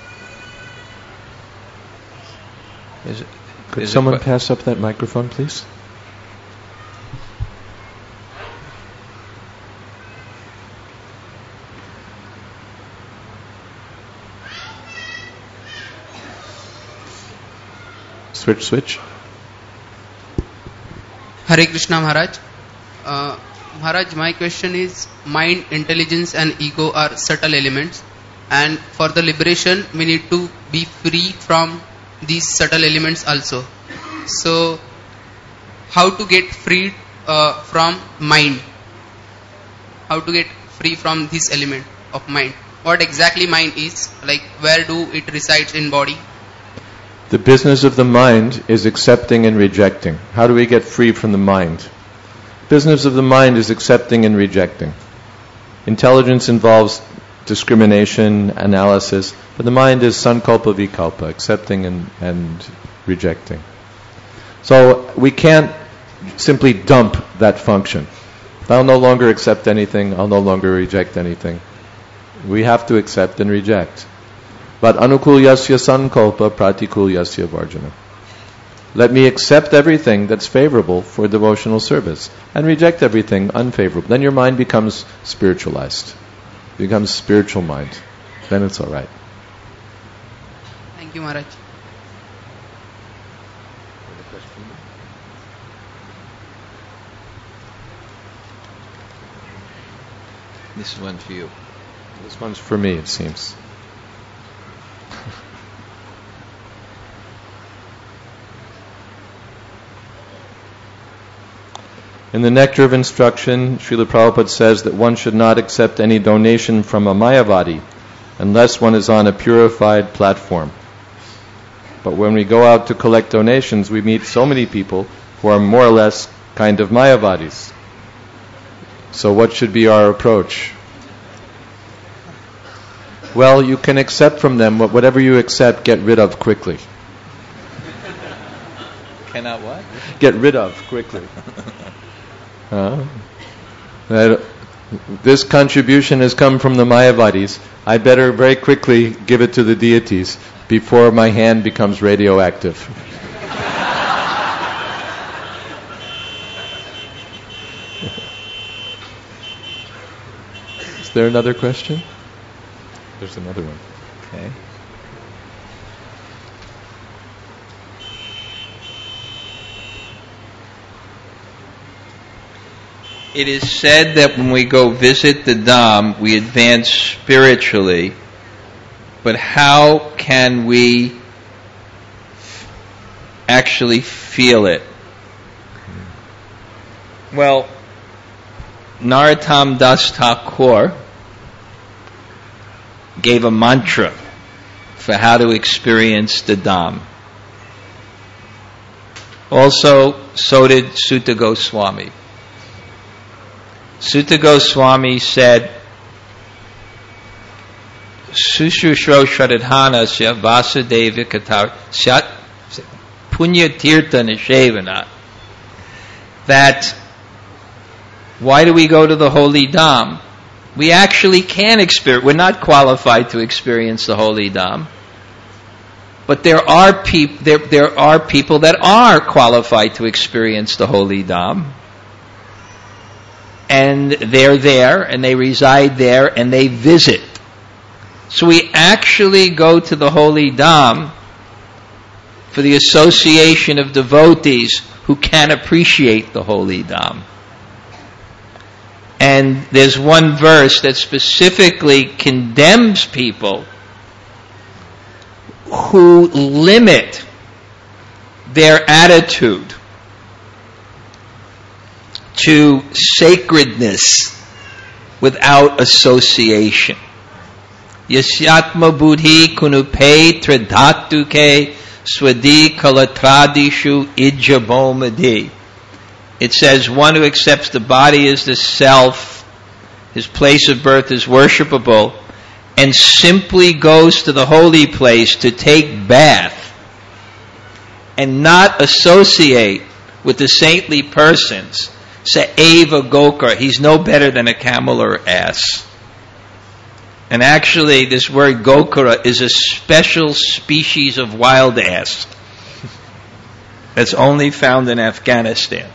Speaker 2: Okay.
Speaker 1: Could someone pass up that microphone, please? Switch.
Speaker 5: Hare Krishna Maharaj. Maharaj, my question is, mind, intelligence and ego are subtle elements, and for the liberation we need to be free from these subtle elements also. So how to get freed from mind? How to get free from this element of mind? What exactly mind is? Like, where do it resides in body?
Speaker 1: The business of the mind is accepting and rejecting. How do we get free from the mind? Business of the mind is accepting and rejecting. Intelligence involves discrimination, analysis. But the mind is sankalpa vikalpa, accepting and rejecting. So we can't simply dump that function. I'll no longer accept anything, I'll no longer reject anything. We have to accept and reject. But anukulyasya sankalpa pratikulyasya varjana. Let me accept everything that's favorable for devotional service and reject everything unfavorable. Then your mind becomes spiritualized. It becomes spiritual mind. Then it's all right.
Speaker 5: Thank you, Maharaj.
Speaker 2: This is one for you.
Speaker 1: This one's for me, it seems. In the Nectar of Instruction, Srila Prabhupada says that one should not accept any donation from a Mayavadi unless one is on a purified platform. But when we go out to collect donations, we meet so many people who are more or less kind of Mayavadis. So what should be our approach? Well, you can accept from them, but whatever you accept, get rid of quickly.
Speaker 2: Cannot what?
Speaker 1: Get rid of quickly. This contribution has come from the Mayavadis. I better very quickly give it to the deities before my hand becomes radioactive. Is there another question? There's another one.
Speaker 2: Okay. It is said that when we go visit the Dham, we advance spiritually, but how can we actually feel it? Well, Narottam Das Thakur gave a mantra for how to experience the Dham. Also, so did Sutta Goswami. Sutta Goswami said, Sushrushro Shradhanasya Vasudeva Katar Sat Punya Tirtha Nishevana. That why do we go to the Holy Dham? We actually can experience, we're not qualified to experience the Holy Dham. But there are people that are qualified to experience the Holy Dham. And they're there, and they reside there, and they visit. So we actually go to the Holy Dham for the association of devotees who can appreciate the Holy Dham. And there's one verse that specifically condemns people who limit their attitude to sacredness without association. Yasyatma buddhi kunupe tridhatuke swadi kalatradishu ijabomadi. It says, one who accepts the body as the self, his place of birth is worshipable, and simply goes to the holy place to take bath and not associate with the saintly persons, Sa'eva Gokar, he's no better than a camel or ass. And actually, this word Gokara is a special species of wild ass that's only found in Afghanistan.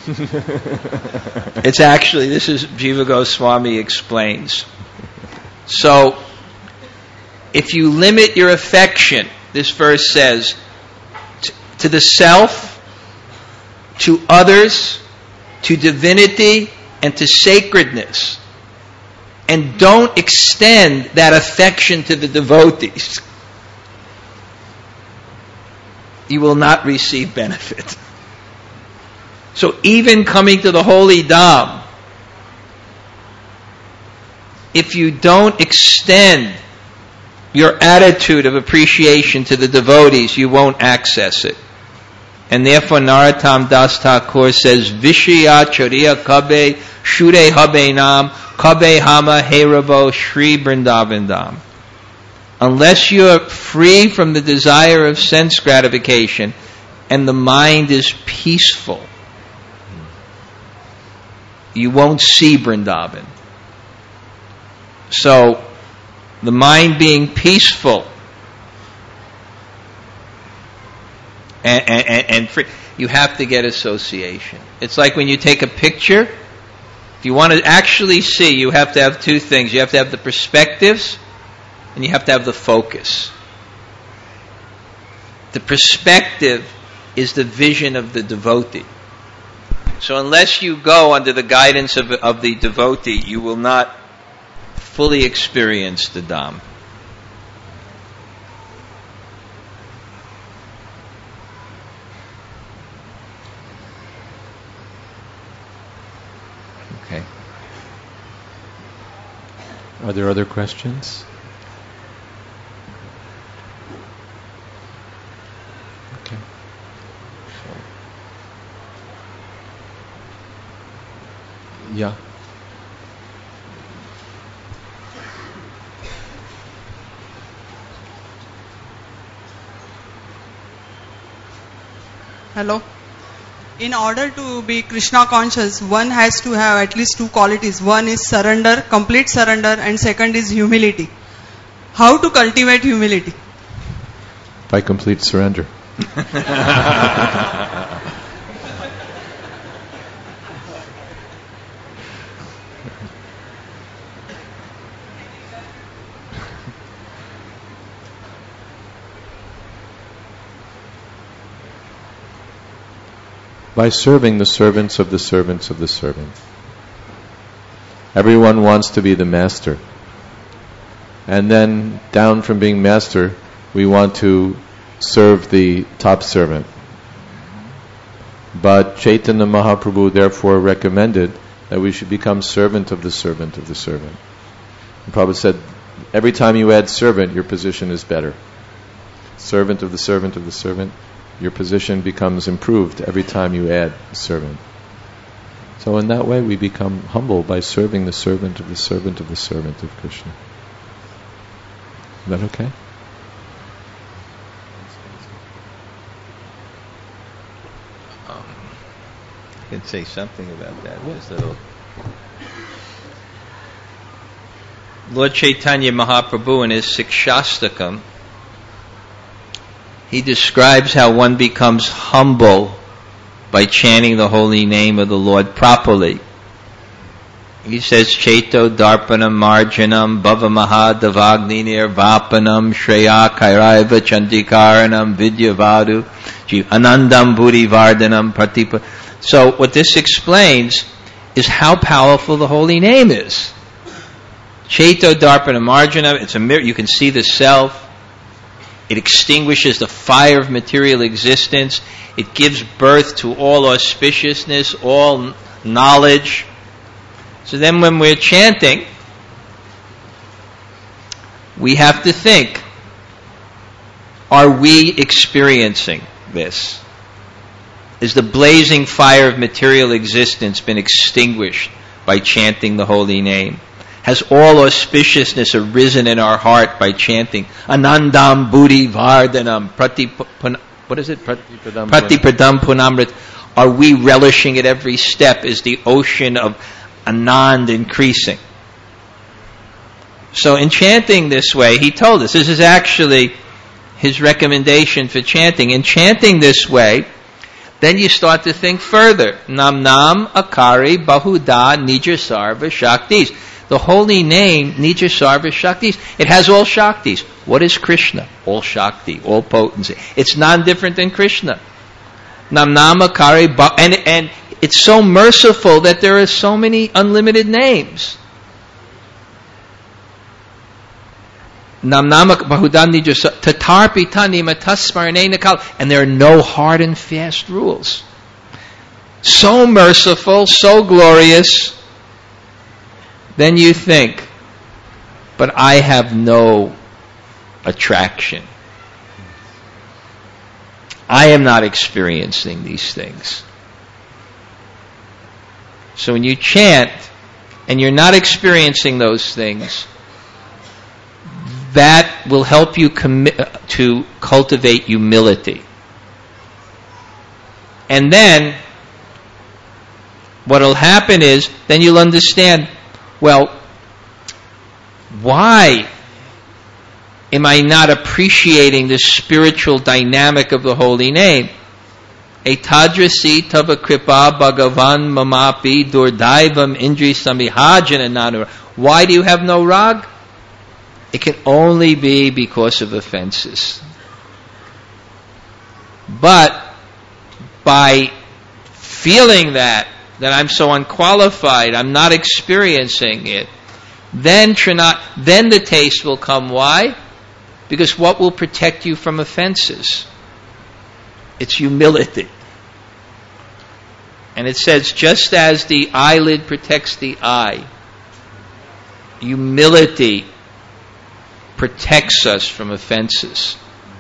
Speaker 2: It's actually, this is Jiva Goswami explains. So, if you limit your affection, this verse says, to the self, to others, to divinity, and to sacredness, and don't extend that affection to the devotees, you will not receive benefit. So even coming to the Holy Dham, if you don't extend your attitude of appreciation to the devotees, you won't access it. And therefore Narottam Das Thakur says, Vishya Chariya Kabe Shure habe nam, kabe hama heravo Shri Vrindavan Dham. Unless you're free from the desire of sense gratification and the mind is peaceful, you won't see Vrindavan. So, the mind being peaceful and free, you have to get association. It's like when you take a picture, if you want to actually see, you have to have two things. You have to have the perspectives and you have to have the focus. The perspective is the vision of the devotee. So unless you go under the guidance of the devotee, you will not fully experience the Dham. Okay.
Speaker 1: Are there other questions? Okay. Yeah.
Speaker 6: Hello. In order to be Krishna conscious, one has to have at least two qualities. One is surrender, complete surrender, and second is humility. How to cultivate humility?
Speaker 1: By complete surrender. By serving the servants of the servants of the servant. Everyone wants to be the master. And then, down from being master, we want to serve the top servant. But Chaitanya Mahaprabhu therefore recommended that we should become servant of the servant of the servant. And Prabhupada said, every time you add servant, your position is better. Servant of the servant of the servant. Your position becomes improved every time you add a servant. So in that way we become humble by serving the servant of the servant of the servant of Krishna. Is that okay?
Speaker 2: I can say something about that. Lord Chaitanya Mahaprabhu in his Sikshastakam, he describes how one becomes humble by chanting the holy name of the Lord properly. He says, Chaito Darpanam Marjanam Bhavamaha Davagni Nirvapanam Shreya Kairaiva Chandikaranam Vidyavadu Anandam Buddhi Vardhanam Pratipa. So what this explains is how powerful the holy name is. Chaito Darpanam Marjanam, it's a mirror, you can see the self. It extinguishes the fire of material existence. It gives birth to all auspiciousness, all knowledge. So then when we're chanting, we have to think, are we experiencing this? Is the blazing fire of material existence been extinguished by chanting the holy name? Has all auspiciousness arisen in our heart by chanting Anandam Buddhi Vardhanam Pratipadam Punamrit? Are we relishing at every step? Is the ocean of Anand increasing? So in chanting this way, he told us, this is actually his recommendation for chanting. In chanting this way, then you start to think further. Nam Nam Akari Bahuda Nija Sarva Shaktis. The holy name, Nija Sarva Shaktis, it has all Shaktis. What is Krishna? All Shakti, all potency. It's non-different than Krishna. Namnama Kari, and it's so merciful that there are so many unlimited names. Namnama Bahudan Nija Tatarpi Tani Matasmarane Nakal, and there are no hard and fast rules. So merciful, so glorious. Then you think, but I have no attraction. I am not experiencing these things. So when you chant and you're not experiencing those things, that will help you to cultivate humility. And then what will happen is, then you'll understand, well, why am I not appreciating the spiritual dynamic of the holy name? Etadrasi tava kripa bhagavan mamapi durdaivam indri samihajana nanura. Why do you have no rag? It can only be because of offenses. But by feeling that I'm so unqualified, I'm not experiencing it, then the taste will come. Why? Because what will protect you from offenses? It's humility. And it says, just as the eyelid protects the eye, humility protects us from offenses.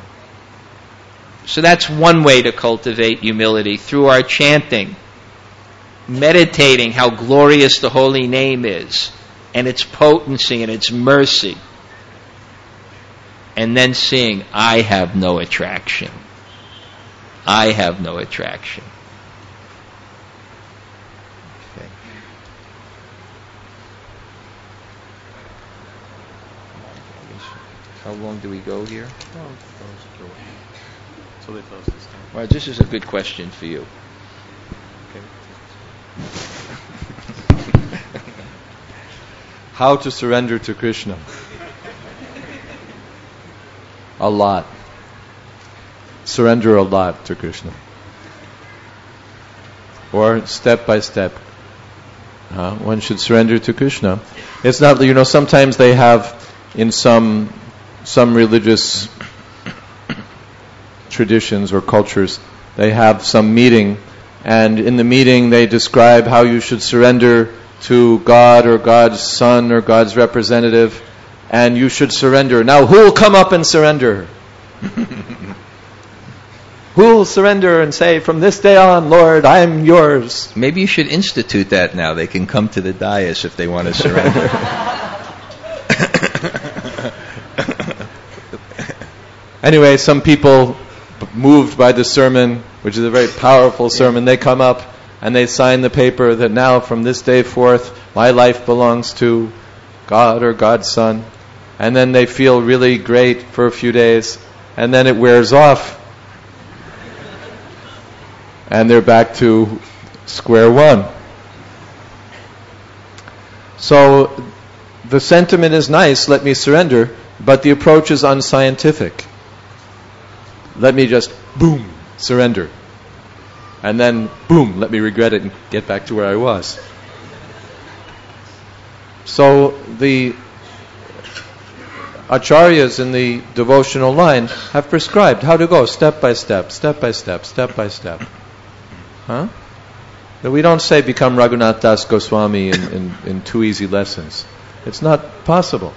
Speaker 2: So that's one way to cultivate humility, through our chanting, meditating how glorious the holy name is, and its potency and its mercy, and then seeing, I have no attraction. I have no attraction. Okay. How long do we go here?
Speaker 1: So they close this time.
Speaker 2: Well, this is a good question for you.
Speaker 1: How to surrender to Krishna? A lot. Surrender a lot to Krishna. Or step by step. One should surrender to Krishna. It's not, sometimes they have in some religious traditions or cultures, they have some meeting, and in the meeting they describe how you should surrender to God or God's son or God's representative, and you should surrender. Now who will come up and surrender? Who will surrender and say, from this day on, Lord, I am yours?
Speaker 2: Maybe you should institute that now. They can come to the dais if they want to surrender.
Speaker 1: Anyway, some people, moved by the sermon, which is a very powerful sermon, they come up and they sign the paper that now from this day forth my life belongs to God or God's Son. And then they feel really great for a few days, and then it wears off. And they're back to square one. So the sentiment is nice, let me surrender, but the approach is unscientific. Let me just, boom, surrender. And then, boom, let me regret it and get back to where I was. So the acharyas in the devotional line have prescribed how to go step by step, step by step, step by step. That we don't say become Raghunath Das Goswami in 2 easy lessons. It's not possible.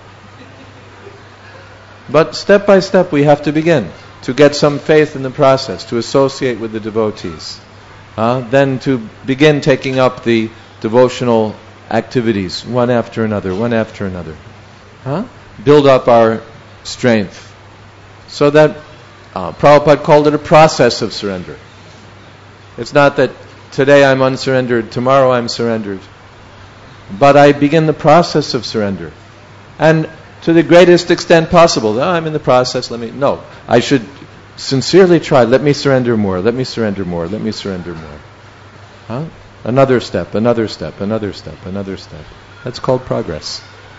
Speaker 1: But step by step we have to begin to get some faith in the process, to associate with the devotees. Then to begin taking up the devotional activities, one after another, one after another. Build up our strength. So that Prabhupada called it a process of surrender. It's not that today I'm unsurrendered, tomorrow I'm surrendered. But I begin the process of surrender. And to the greatest extent possible. I'm in the process, no. I should sincerely try, let me surrender more, let me surrender more, let me surrender more. Another step, another step, another step, another step. That's called progress.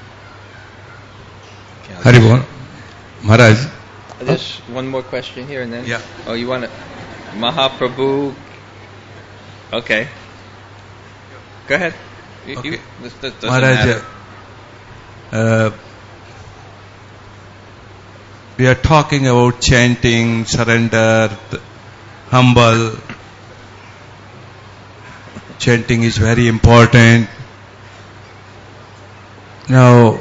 Speaker 7: Haribol. Maharaj.
Speaker 2: There's one more question here and then?
Speaker 7: Yeah.
Speaker 2: Oh, you want to? Mahaprabhu. Okay. Go ahead.
Speaker 7: Okay.
Speaker 2: This doesn't
Speaker 7: Maharaj,
Speaker 2: matter.
Speaker 7: We are talking about chanting, surrender, humble. Chanting is very important. Now,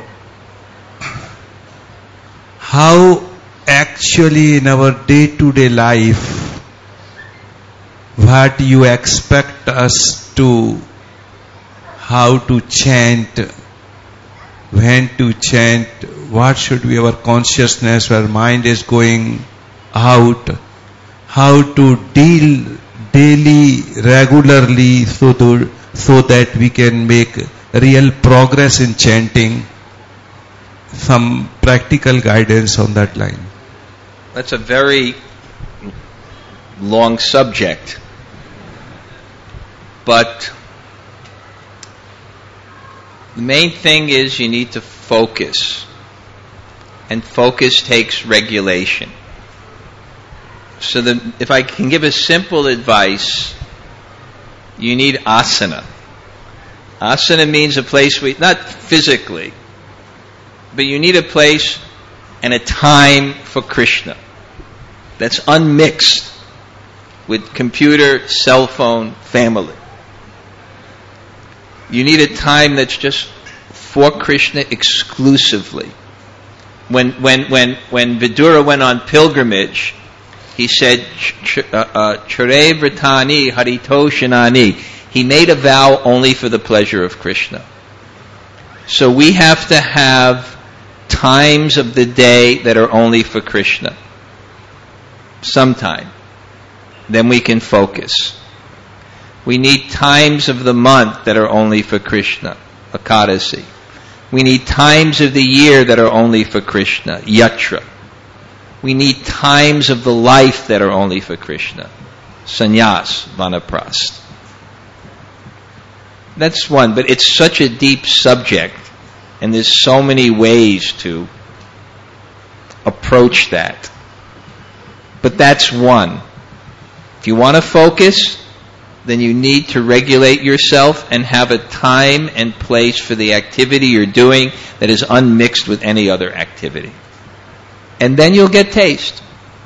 Speaker 7: how actually in our day-to-day life, what you expect us to how to chant, when to chant, what should be our consciousness where mind is going out, how to deal daily, regularly so that we can make real progress in chanting. Some practical guidance on that line.
Speaker 2: That's a very long subject. But the main thing is you need to focus. And focus takes regulation. So if I can give a simple advice, you need asana. Asana means a place not physically, but you need a place and a time for Krishna that's unmixed with computer, cell phone, family. You need a time that's just for Krishna exclusively. When Vidura went on pilgrimage, he said, Chare Vritani Harito Shanani. He made a vow only for the pleasure of Krishna. So we have to have times of the day that are only for Krishna. Sometime. Then we can focus. We need times of the month that are only for Krishna. Ekadasi. We need times of the year that are only for Krishna. Yatra. We need times of the life that are only for Krishna. Sannyas, Vanaprast. That's one, but it's such a deep subject, and there's so many ways to approach that. But that's one. If you want to focus, then you need to regulate yourself and have a time and place for the activity you're doing that is unmixed with any other activity. And then you'll get taste.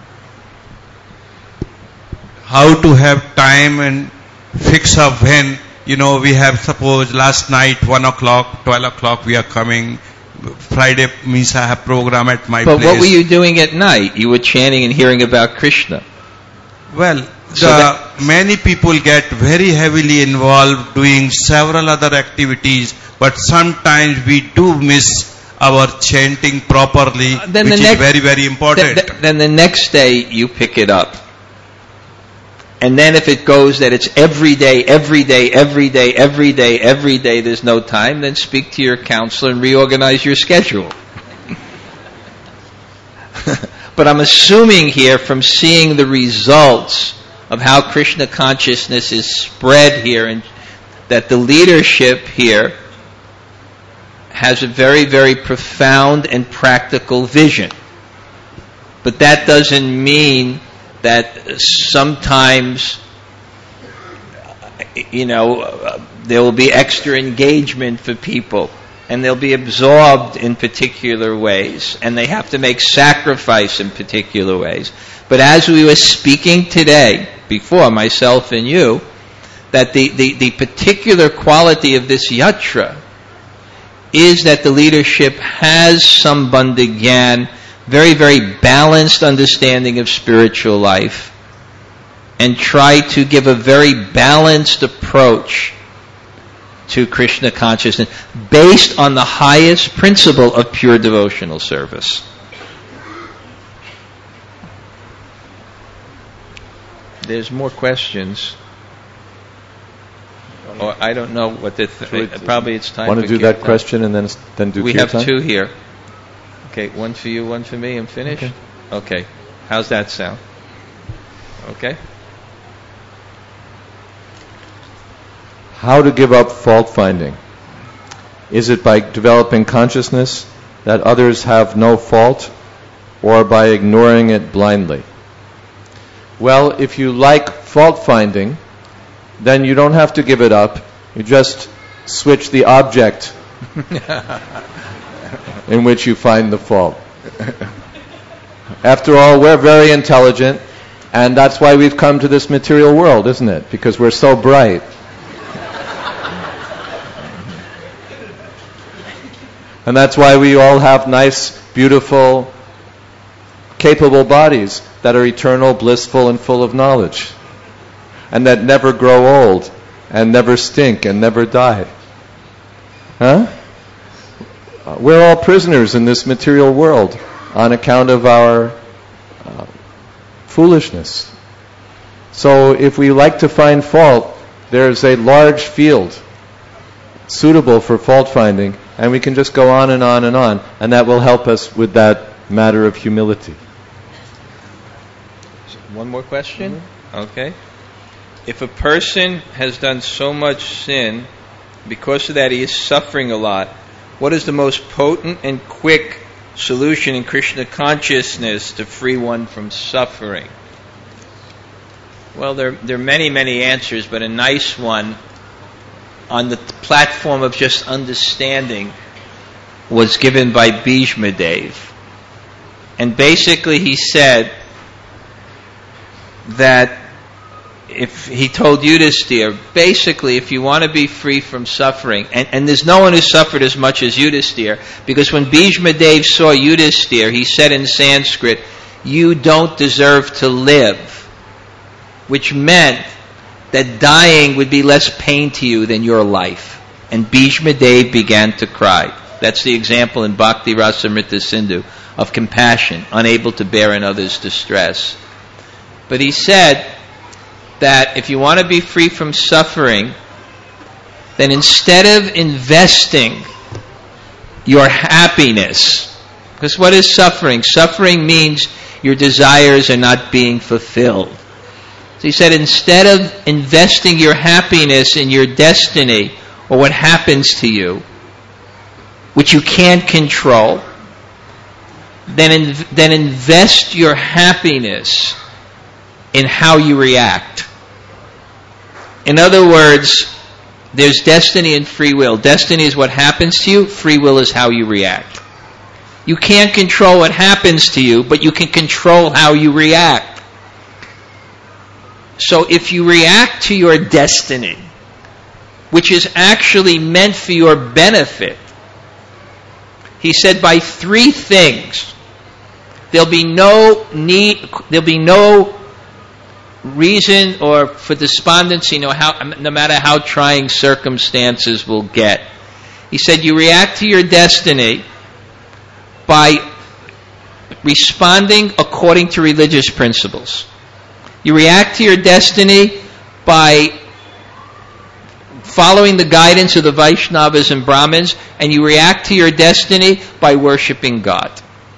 Speaker 7: How to have time and fix up when, we have, suppose last night 1 o'clock, 12 o'clock we are coming. Friday means I have program at my place.
Speaker 2: But what were you doing at night? You were chanting and hearing about Krishna.
Speaker 7: Well, many people get very heavily involved doing several other activities, but sometimes we do miss our chanting properly, which is very, very important.
Speaker 2: Then the next day you pick it up. And then if it goes that it's every day, there's no time, then speak to your counselor and reorganize your schedule. But I'm assuming here from seeing the results of how Krishna consciousness is spread here, and that the leadership here has a very, very profound and practical vision. But that doesn't mean that sometimes, there will be extra engagement for people, and they'll be absorbed in particular ways, and they have to make sacrifice in particular ways. But as we were speaking today, before myself and you, that the particular quality of this yatra is that the leadership has some bandhigyan, very, very balanced understanding of spiritual life, and try to give a very balanced approach to Krishna consciousness based on the highest principle of pure devotional service. There's more questions. Or I don't know what probably it's time.
Speaker 1: Want to do that question and then do
Speaker 2: we
Speaker 1: kirtan?
Speaker 2: have two here. Okay, one for you, one for me, and finish? Okay. How's that sound? Okay.
Speaker 1: How to give up fault finding? Is it by developing consciousness that others have no fault, or by ignoring it blindly? Well, if you like fault finding, then you don't have to give it up. You just switch the object in which you find the fault. After all, we're very intelligent, and that's why we've come to this material world, isn't it? Because we're so bright. And that's why we all have nice, beautiful, capable bodies that are eternal, blissful, and full of knowledge. And that never grow old, and never stink, and never die. Huh? We're all prisoners in this material world on account of our foolishness. So if we like to find fault, there's a large field suitable for fault finding, and we can just go on and on and on, and that will help us with that matter of humility.
Speaker 2: One more question? Okay. If a person has done so much sin, because of that he is suffering a lot, what is the most potent and quick solution in Krishna consciousness to free one from suffering? Well, there are many, many answers, but a nice one on the platform of just understanding was given by Bhishma Dev. And basically he said that if he told Yudhisthira, basically if you want to be free from suffering, and there's no one who suffered as much as Yudhisthira, because when Bhishma Dev saw Yudhisthira, he said in Sanskrit, "You don't deserve to live," which meant that dying would be less pain to you than your life. And Bhishma Dev began to cry. That's the example in Bhakti Rasamrita Sindhu of compassion, unable to bear another's distress. But he said that if you want to be free from suffering, then instead of investing your happiness, because what is suffering? Suffering means your desires are not being fulfilled. So he said, instead of investing your happiness in your destiny or what happens to you, which you can't control, then invest your happiness in how you react. In other words, there's destiny and free will. Destiny is what happens to you. Free will is how you react. You can't control what happens to you, but you can control how you react. So if you react to your destiny, which is actually meant for your benefit, he said by three things, there'll be no reason or for despondency, no matter how trying circumstances will get. He said you react to your destiny by responding according to religious principles. You react to your destiny by following the guidance of the Vaishnavas and Brahmins, and you react to your destiny by worshiping God.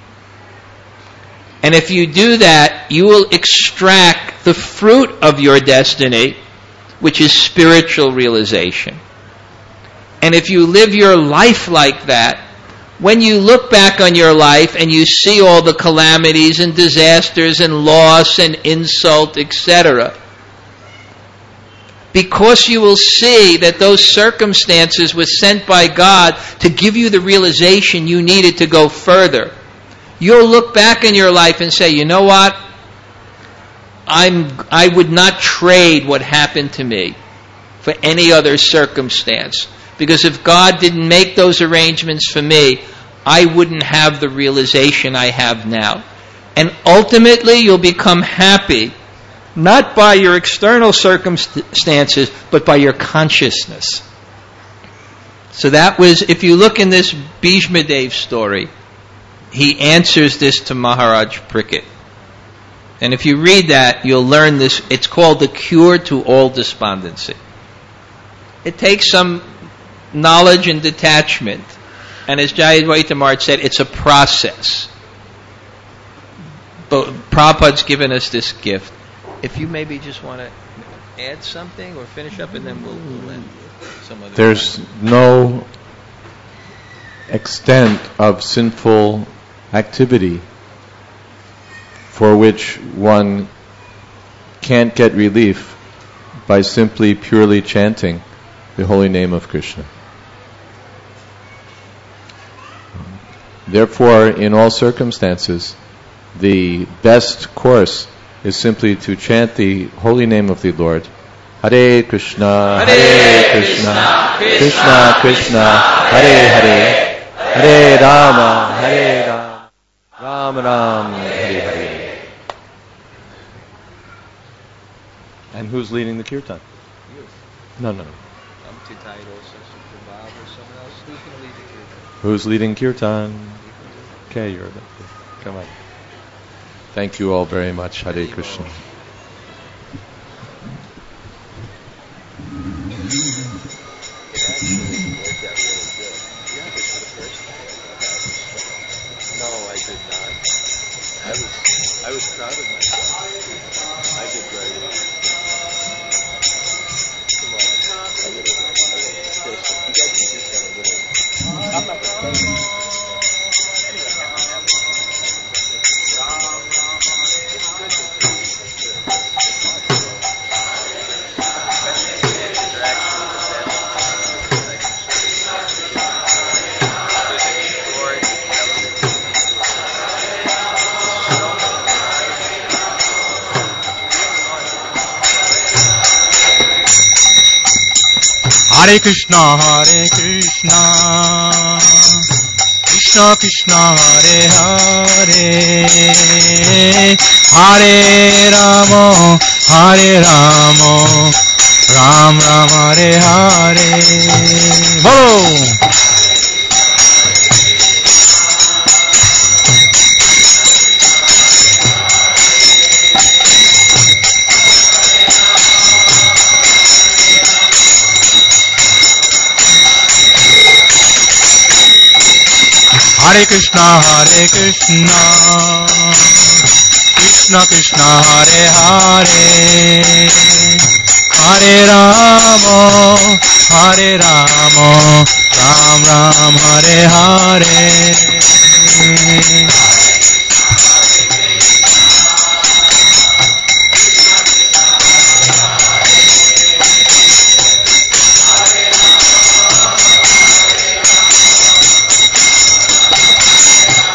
Speaker 2: And if you do that, you will extract the fruit of your destiny, which is spiritual realization. And if you live your life like that, when you look back on your life and you see all the calamities and disasters and loss and insult, etc., because you will see that those circumstances were sent by God to give you the realization you needed to go further, you'll look back in your life and say, you know what? I would not trade what happened to me for any other circumstance. Because if God didn't make those arrangements for me, I wouldn't have the realization I have now. And ultimately, you'll become happy, not by your external circumstances, but by your consciousness. So that was, if you look in this Bhishma Dev story, he answers this to Maharaj Parikshit. And if you read that, you'll learn this. It's called the cure to all despondency. It takes some knowledge and detachment. And as Jayadvaita Maharaj said, it's a process. But Prabhupada's given us this gift. If you maybe just want to add something or finish up, and then we'll end some other
Speaker 1: There's no extent of sinful activity for which one can't get relief by simply purely chanting the holy name of Krishna. Therefore, in all circumstances, the best course is simply to chant the holy name of the Lord. Hare Krishna, Hare Krishna, Krishna Krishna, Hare Hare, Hare Rama, Hare Rama, Rama Rama, Hare Hare. And who's leading the kirtan? No.
Speaker 2: two titles, Sister Bob or someone else. Who's going to lead the kirtan?
Speaker 1: Who's leading kirtan? Okay, you're the, come on. Thank you all very much. Hare Krishna.
Speaker 2: No, I did not. I was proud of myself. I did very well. Come on, a little bit. You guys can just have a little. I'm not going to
Speaker 8: Hare Krishna, Krishna Krishna, Hare Hare, Hare Rama, Ram Ram, Hare Hare. Bolo! Hare Krishna, Krishna Krishna, Hare Hare, Hare Rama, Ram Ram, Hare Hare.